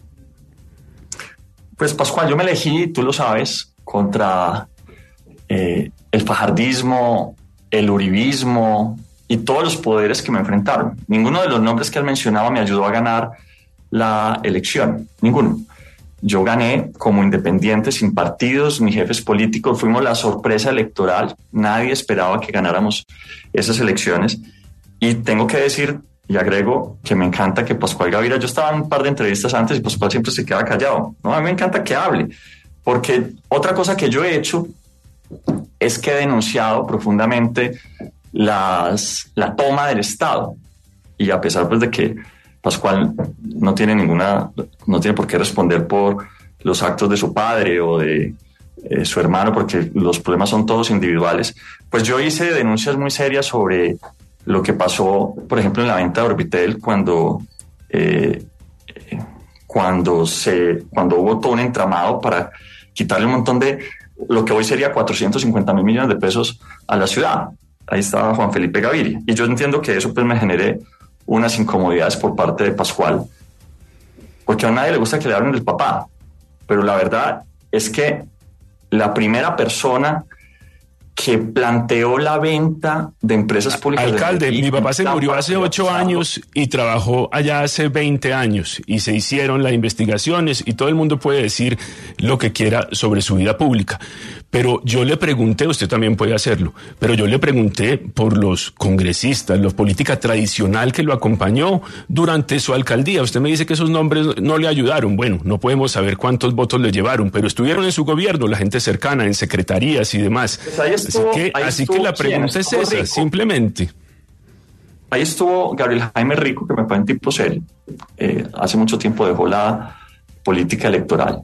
Pues Pascual, yo me elegí, tú lo sabes, contra eh, el fajardismo, el uribismo y todos los poderes que me enfrentaron. Ninguno de los nombres que él mencionaba me ayudó a ganar la elección, ninguno. Yo gané como independiente, sin partidos ni jefes políticos. Fuimos la sorpresa electoral. Nadie esperaba que ganáramos esas elecciones. Y tengo que decir, y agrego, que me encanta que Pascual Gaviria, yo estaba en un par de entrevistas antes y Pascual siempre se queda callado. No, a mí me encanta que hable. Porque otra cosa que yo he hecho es que he denunciado profundamente las, la toma del Estado. Y a pesar pues de que Pascual no tiene ninguna, no tiene por qué responder por los actos de su padre o de eh, su hermano, porque los problemas son todos individuales. Pues yo hice denuncias muy serias sobre lo que pasó, por ejemplo, en la venta de Orbitel, cuando, eh, cuando, se, cuando hubo todo un entramado para quitarle un montón de, lo que hoy sería cuatrocientos cincuenta mil millones de pesos a la ciudad. Ahí estaba Juan Felipe Gaviria. Y yo entiendo que eso pues me generé unas incomodidades por parte de Pascual, porque a nadie le gusta que le hablen del papá, pero la verdad es que la primera persona que planteó la venta de empresas públicas... Alcalde, mi papá se murió hace ocho años y trabajó allá hace veinte años y se hicieron las investigaciones y todo el mundo puede decir lo que quiera sobre su vida pública. Pero yo le pregunté, usted también puede hacerlo, pero yo le pregunté por los congresistas, la política tradicional que lo acompañó durante su alcaldía. Usted me dice que esos nombres no le ayudaron. Bueno, no podemos saber cuántos votos le llevaron, pero estuvieron en su gobierno, la gente cercana, en secretarías y demás. Pues ahí estuvo, así que, ahí así estuvo, que la pregunta es esa, Rico. Simplemente. Ahí estuvo Gabriel Jaime Rico, que me parece un tipo serio. Eh, hace mucho tiempo dejó la política electoral.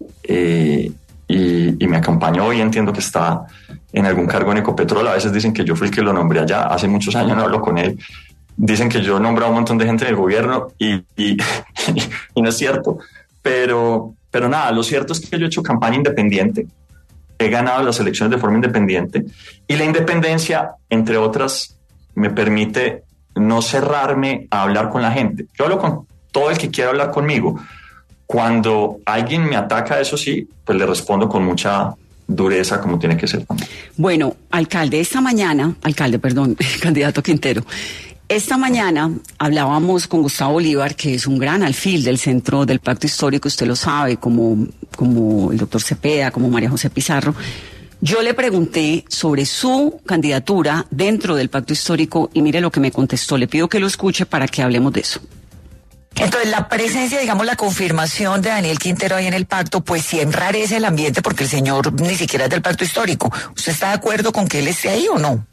Eh, Y, y me acompañó y entiendo que está en algún cargo en Ecopetrol. A veces dicen que yo fui el que lo nombré allá. Hace muchos años no hablo con él. Dicen que yo he nombrado a un montón de gente en el gobierno y, y, y no es cierto. Pero, pero nada, lo cierto es que yo he hecho campaña independiente. He ganado las elecciones de forma independiente. Y la independencia, entre otras, me permite no cerrarme a hablar con la gente. Yo hablo con todo el que quiera hablar conmigo. Cuando alguien me ataca, eso sí, pues le respondo con mucha dureza, como tiene que ser también. Bueno, alcalde, esta mañana, alcalde, perdón, candidato Quintero, esta mañana hablábamos con Gustavo Bolívar, que es un gran alfil del Centro del Pacto Histórico, usted lo sabe, como, como el doctor Cepeda, como María José Pizarro. Yo le pregunté sobre su candidatura dentro del Pacto Histórico y mire lo que me contestó. Le pido que lo escuche para que hablemos de eso. Entonces, la presencia, digamos, la confirmación de Daniel Quintero ahí en el pacto, pues sí enrarece el ambiente porque el señor ni siquiera es del Pacto Histórico. ¿Usted está de acuerdo con que él esté ahí o no?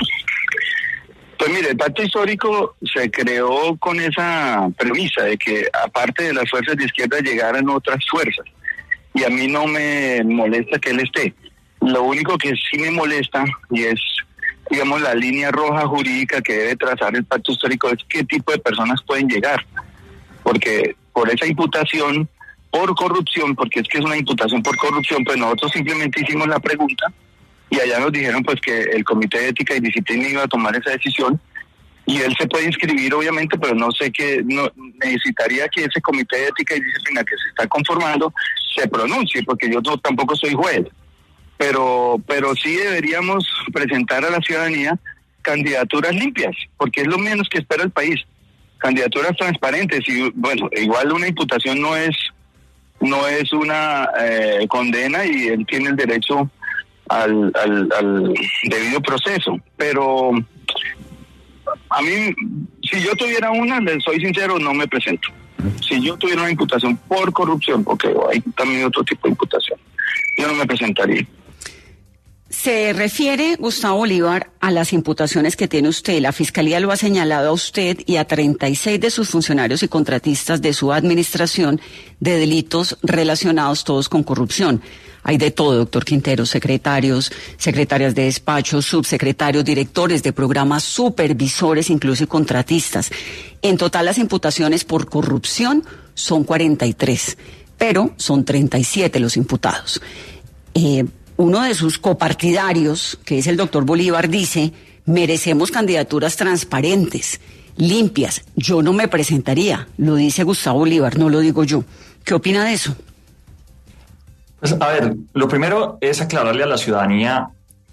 Pues mire, el Pacto Histórico se creó con esa premisa de que aparte de las fuerzas de izquierda llegaran otras fuerzas. Y a mí no me molesta que él esté. Lo único que sí me molesta, y es digamos, la línea roja jurídica que debe trazar el pacto histórico es qué tipo de personas pueden llegar, porque por esa imputación por corrupción, porque es que es una imputación por corrupción, pues nosotros simplemente hicimos la pregunta y allá nos dijeron pues que el Comité de Ética y Disciplina iba a tomar esa decisión y él se puede inscribir obviamente, pero no sé qué, no, necesitaría que ese Comité de Ética y Disciplina que se está conformando se pronuncie, porque yo no, tampoco soy juez, pero, pero sí deberíamos presentar a la ciudadanía candidaturas limpias, porque es lo menos que espera el país, candidaturas transparentes y bueno, igual una imputación no es no es una eh, condena y él tiene el derecho al, al, al debido proceso, pero a mí, si yo tuviera una, les soy sincero, no me presento. Si yo tuviera una imputación por corrupción, porque hay también otro tipo de imputación, yo no me presentaría. Se refiere, Gustavo Bolívar, a las imputaciones que tiene usted. La Fiscalía lo ha señalado a usted y a treinta y seis de sus funcionarios y contratistas de su administración de delitos relacionados todos con corrupción. Hay de todo, doctor Quintero, secretarios, secretarias de despacho, subsecretarios, directores de programas, supervisores, incluso y contratistas. En total, las imputaciones por corrupción son cuarenta y tres, pero son treinta y siete los imputados. Eh, Uno de sus copartidarios, que es el doctor Bolívar, dice, merecemos candidaturas transparentes, limpias. Yo no me presentaría, lo dice Gustavo Bolívar, no lo digo yo. ¿Qué opina de eso? Pues, a ver, lo primero es aclararle a la ciudadanía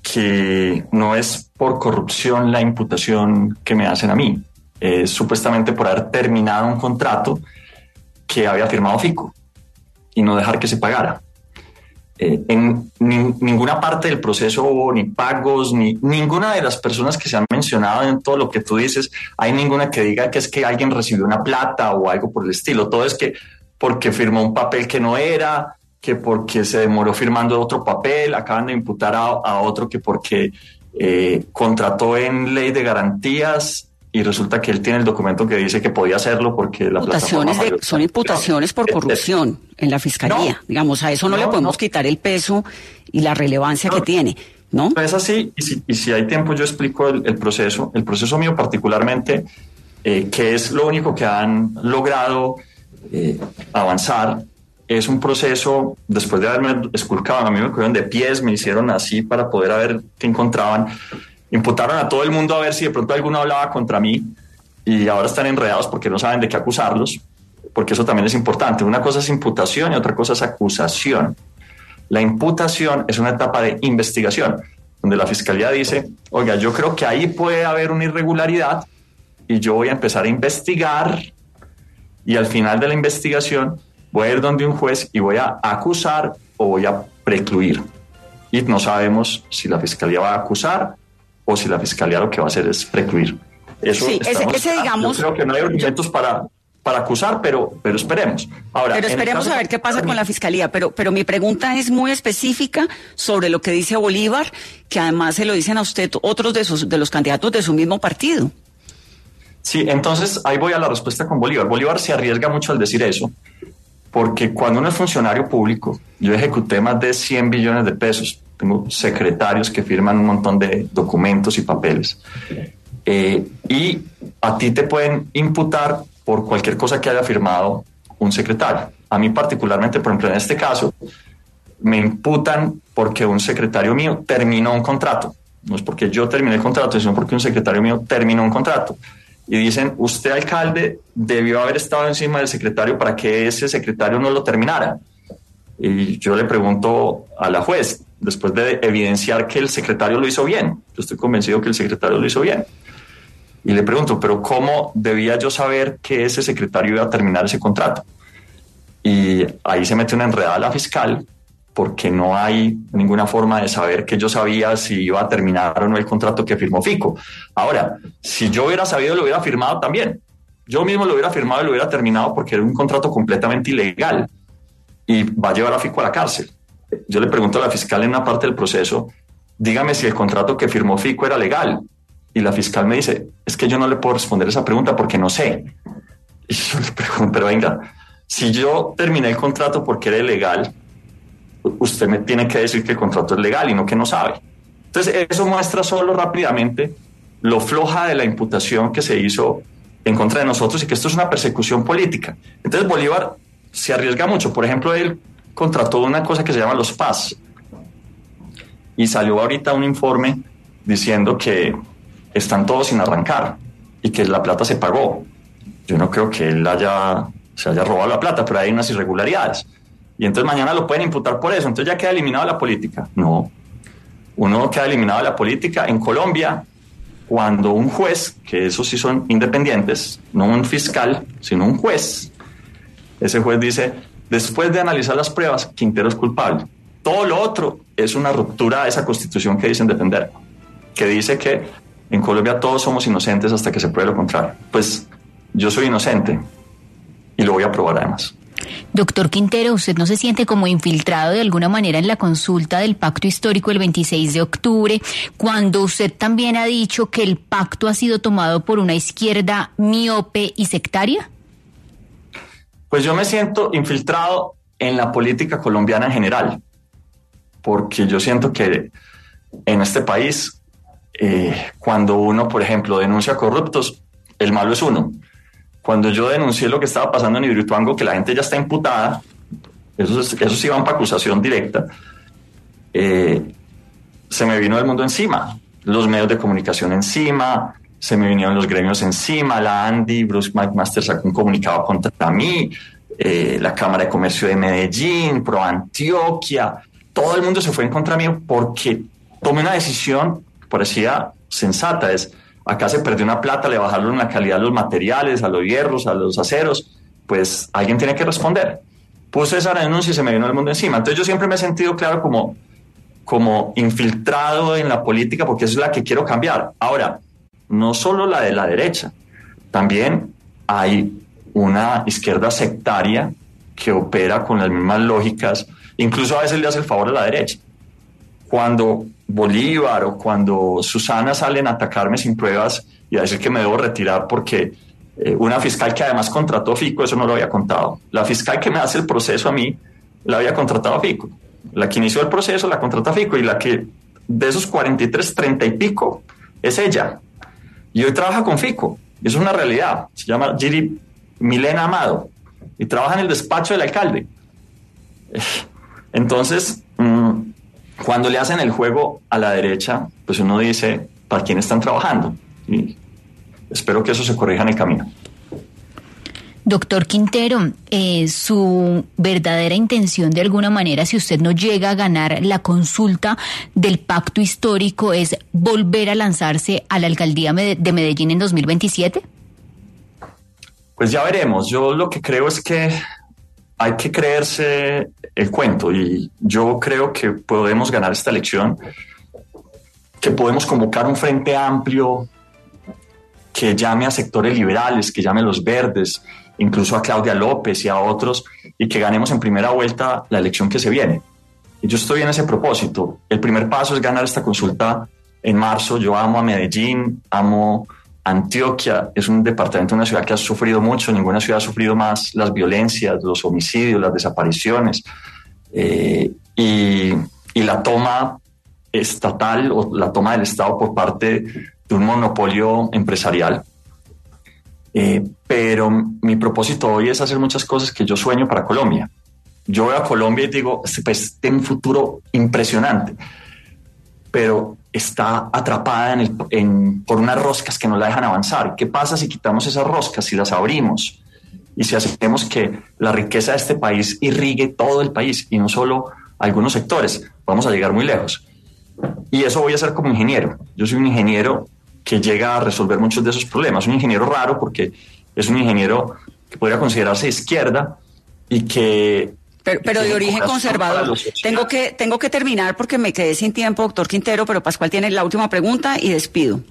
que no es por corrupción la imputación que me hacen a mí. Es supuestamente por haber terminado un contrato que había firmado Fico y no dejar que se pagara. Eh, en ni, ninguna parte del proceso hubo ni pagos, ni ninguna de las personas que se han mencionado en todo lo que tú dices, hay ninguna que diga que es que alguien recibió una plata o algo por el estilo. Todo es que porque firmó un papel que no era, que porque se demoró firmando otro papel, acaban de imputar a, a otro que porque eh, contrató en ley de garantías y resulta que él tiene el documento que dice que podía hacerlo porque la imputaciones plataforma... De, son imputaciones por corrupción en la Fiscalía. No, digamos, a eso no, no le podemos no. quitar el peso y la relevancia no, que tiene, ¿no? Es así, y si, y si hay tiempo yo explico el, el proceso. El proceso mío particularmente, eh, que es lo único que han logrado eh, avanzar, es un proceso, después de haberme esculcado, a mí me cogieron de pies, me hicieron así para poder ver qué encontraban. Imputaron a todo el mundo a ver si de pronto alguno hablaba contra mí y ahora están enredados porque no saben de qué acusarlos, porque eso también es importante. Una cosa es imputación y otra cosa es acusación. La imputación es una etapa de investigación, donde la Fiscalía dice, oiga, yo creo que ahí puede haber una irregularidad y yo voy a empezar a investigar y al final de la investigación voy a ir donde un juez y voy a acusar o voy a precluir. Y no sabemos si la Fiscalía va a acusar o si la Fiscalía lo que va a hacer es precluir. Eso sí, estamos, ese, ese digamos... Yo creo que no hay argumentos para, para acusar, pero, pero esperemos. Ahora, pero esperemos a ver qué pasa con la Fiscalía. Pero, pero mi pregunta es muy específica sobre lo que dice Bolívar, que además se lo dicen a usted otros de, sus, de los candidatos de su mismo partido. Sí, entonces ahí voy a la respuesta con Bolívar. Bolívar se arriesga mucho al decir eso, porque cuando uno es funcionario público, yo ejecuté más de cien billones de pesos, tengo secretarios que firman un montón de documentos y papeles, eh, y a ti te pueden imputar por cualquier cosa que haya firmado un secretario. A mí particularmente, por ejemplo, en este caso, me imputan porque un secretario mío terminó un contrato. No es porque yo terminé el contrato, sino porque un secretario mío terminó un contrato. Y dicen, usted, alcalde, debió haber estado encima del secretario para que ese secretario no lo terminara. Y yo le pregunto a la juez, después de evidenciar que el secretario lo hizo bien, yo estoy convencido que el secretario lo hizo bien, y le pregunto, pero ¿cómo debía yo saber que ese secretario iba a terminar ese contrato? Y ahí se mete una enredada la fiscal, porque no hay ninguna forma de saber que yo sabía si iba a terminar o no el contrato que firmó Fico. Ahora, si yo hubiera sabido, lo hubiera firmado también. Yo mismo lo hubiera firmado y lo hubiera terminado porque era un contrato completamente ilegal y va a llevar a Fico a la cárcel. Yo le pregunto a la fiscal en una parte del proceso, dígame si el contrato que firmó Fico era legal. Y la fiscal me dice, es que yo no le puedo responder esa pregunta porque no sé. Y yo le pregunto, pero venga, si yo terminé el contrato porque era ilegal, usted me tiene que decir que el contrato es legal y no que no sabe. Entonces, eso muestra solo rápidamente lo floja de la imputación que se hizo en contra de nosotros y que esto es una persecución política. Entonces, Bolívar se arriesga mucho. Por ejemplo, él contrató una cosa que se llama los P A S y salió ahorita un informe diciendo que están todos sin arrancar y que la plata se pagó. Yo no creo que él haya, se haya robado la plata, pero hay unas irregularidades. Y entonces mañana lo pueden imputar por eso. Entonces ya queda eliminado de la política. No. Uno queda eliminado de la política. En Colombia, cuando un juez, que esos sí son independientes, no un fiscal, sino un juez, ese juez dice, después de analizar las pruebas, Quintero es culpable. Todo lo otro es una ruptura de esa constitución que dicen defender, que dice que en Colombia todos somos inocentes hasta que se pruebe lo contrario. Pues yo soy inocente y lo voy a probar además. Doctor Quintero, ¿usted no se siente como infiltrado de alguna manera en la consulta del pacto histórico el veintiséis de octubre, cuando usted también ha dicho que el pacto ha sido tomado por una izquierda miope y sectaria? Pues yo me siento infiltrado en la política colombiana en general, porque yo siento que en este país, eh, cuando uno, por ejemplo, denuncia corruptos, el malo es uno. Cuando yo denuncié lo que estaba pasando en Hidroituango, que la gente ya está imputada, esos, esos iban para acusación directa, eh, se me vino el mundo encima, los medios de comunicación encima, se me vinieron los gremios encima, la Andy, Bruce McMaster sacó un comunicado contra mí, eh, la Cámara de Comercio de Medellín, Pro Antioquia, todo el mundo se fue en contra mío porque tomé una decisión que parecía sensata, es... Acá se perdió una plata, le bajaron la calidad de los materiales, a los hierros, a los aceros, pues alguien tiene que responder. Puse esa denuncia y se me vino el mundo encima. Entonces yo siempre me he sentido, claro, como, como infiltrado en la política porque es la que quiero cambiar. Ahora, no solo la de la derecha, también hay una izquierda sectaria que opera con las mismas lógicas, incluso a veces le hace el favor a la derecha. Cuando Bolívar o cuando Susana salen a atacarme sin pruebas y a decir que me debo retirar porque eh, una fiscal que además contrató a Fico, eso no lo había contado. La fiscal que me hace el proceso a mí, la había contratado a Fico. La que inició el proceso la contrató a Fico y la que de esos cuarenta y tres, treinta y pico es ella. Y hoy trabaja con Fico. Eso es una realidad. Se llama Giri Milena Amado y trabaja en el despacho del alcalde. Entonces... Mmm, cuando le hacen el juego a la derecha, pues uno dice, ¿para quién están trabajando? Y espero que eso se corrija en el camino. Doctor Quintero, eh, su verdadera intención de alguna manera, si usted no llega a ganar la consulta del pacto histórico, es volver a lanzarse a la alcaldía de Medellín en dos mil veintisiete? Pues ya veremos. Yo lo que creo es que hay que creerse el cuento y yo creo que podemos ganar esta elección, que podemos convocar un frente amplio que llame a sectores liberales, que llame a los verdes, incluso a Claudia López y a otros, y que ganemos en primera vuelta la elección que se viene. Y yo estoy en ese propósito. El primer paso es ganar esta consulta en marzo. Yo amo a Medellín, amo Antioquia, es un departamento, una ciudad que ha sufrido mucho, ninguna ciudad ha sufrido más las violencias, los homicidios, las desapariciones, eh, y, y la toma estatal o la toma del Estado por parte de un monopolio empresarial. Eh, pero mi propósito hoy es hacer muchas cosas que yo sueño para Colombia. Yo veo a Colombia y digo, pues tiene un futuro impresionante, pero está atrapada en el, en, por unas roscas que no la dejan avanzar. ¿Qué pasa si quitamos esas roscas, si las abrimos y si hacemos que la riqueza de este país irrigue todo el país y no solo algunos sectores? Vamos a llegar muy lejos. Y eso voy a hacer como ingeniero. Yo soy un ingeniero que llega a resolver muchos de esos problemas. Un ingeniero raro porque es un ingeniero que podría considerarse de izquierda y que... Pero, pero de origen conservador. Tengo que, tengo que terminar porque me quedé sin tiempo, doctor Quintero, pero Pascual tiene la última pregunta y despido.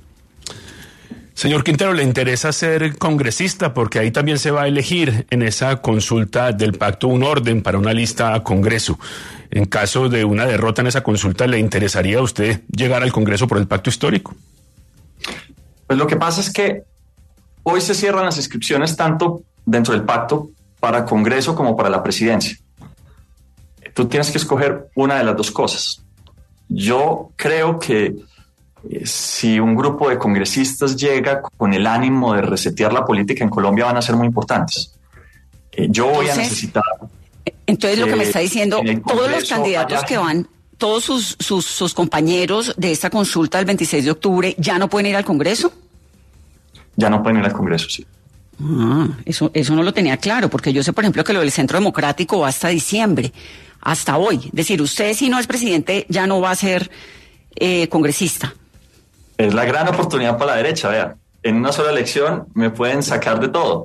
Señor Quintero, ¿le interesa ser congresista? Porque ahí también se va a elegir en esa consulta del pacto un orden para una lista a Congreso. En caso de una derrota en esa consulta, ¿le interesaría a usted llegar al Congreso por el pacto histórico? Pues lo que pasa es que hoy se cierran las inscripciones tanto dentro del pacto para Congreso como para la presidencia. Tú tienes que escoger una de las dos cosas. yo creo que eh, si un grupo de congresistas llega con el ánimo de resetear la política en Colombia, van a ser muy importantes. Eh, yo voy entonces, a necesitar... Entonces, lo que me está diciendo, todos los candidatos haya... que van, todos sus, sus, sus compañeros de esta consulta del veintiséis de octubre, ¿ya no pueden ir al Congreso? Ya no pueden ir al Congreso, sí. Ah, eso, eso no lo tenía claro, porque yo sé, por ejemplo, que lo del Centro Democrático va hasta diciembre, hasta hoy. Es decir, usted, si no es presidente, ya no va a ser eh, congresista. Es la gran oportunidad para la derecha, vea. En una sola elección me pueden sacar de todo.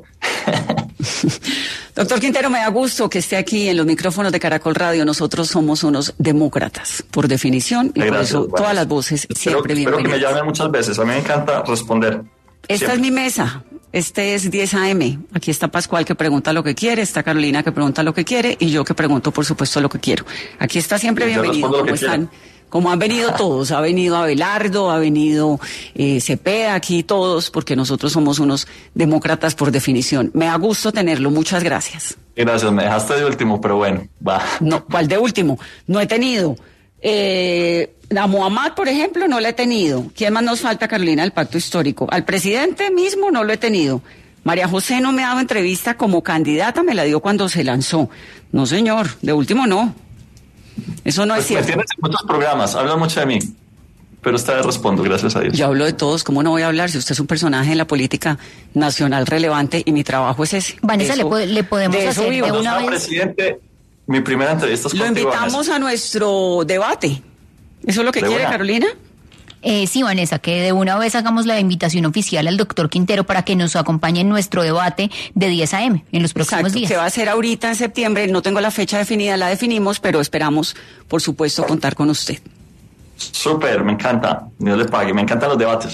Doctor Quintero, me da gusto que esté aquí en los micrófonos de Caracol Radio. Nosotros somos unos demócratas, por definición, y Gracias, por eso bueno. todas las voces espero, siempre bienvenidas. Espero que me llamen muchas veces. A mí me encanta responder. Esta siempre. es mi mesa. Este es diez A M. Aquí está Pascual, que pregunta lo que quiere, está Carolina, que pregunta lo que quiere, y yo, que pregunto, por supuesto, lo que quiero. Aquí está siempre Yo bienvenido. respondo lo ¿Cómo que están? quiera. Como han venido todos, ha venido Abelardo, ha venido eh, Cepeda, aquí todos, porque nosotros somos unos demócratas por definición. Me da gusto tenerlo, muchas gracias. Gracias, me dejaste de último, pero bueno, va. No, ¿cuál de último? No he tenido. Eh, a Muhammad, por ejemplo, no lo he tenido. ¿Quién más nos falta, Carolina, del Pacto Histórico? Al presidente mismo no lo he tenido. María José no me ha dado entrevista como candidata, me la dio cuando se lanzó. No, señor, de último no. Eso no pues es cierto. Me tienes en muchos programas, habla mucho de mí, pero esta vez respondo, gracias a Dios. Yo hablo de todos, ¿cómo no voy a hablar si usted es un personaje en la política nacional relevante y mi trabajo es ese? Vanessa, eso, le, le podemos de hacer de Cuando una sea vez... presidente, mi primera entrevista es Lo contigo, invitamos Vanessa. a nuestro debate. ¿Eso es lo que De quiere, una. Carolina? Eh, sí, Vanessa, que de una vez hagamos la invitación oficial al doctor Quintero para que nos acompañe en nuestro debate de diez A M en los próximos Exacto, días. se va a hacer ahorita en septiembre, no tengo la fecha definida, la definimos, pero esperamos, por supuesto, contar con usted. Súper, me encanta. Dios le pague, me encantan los debates.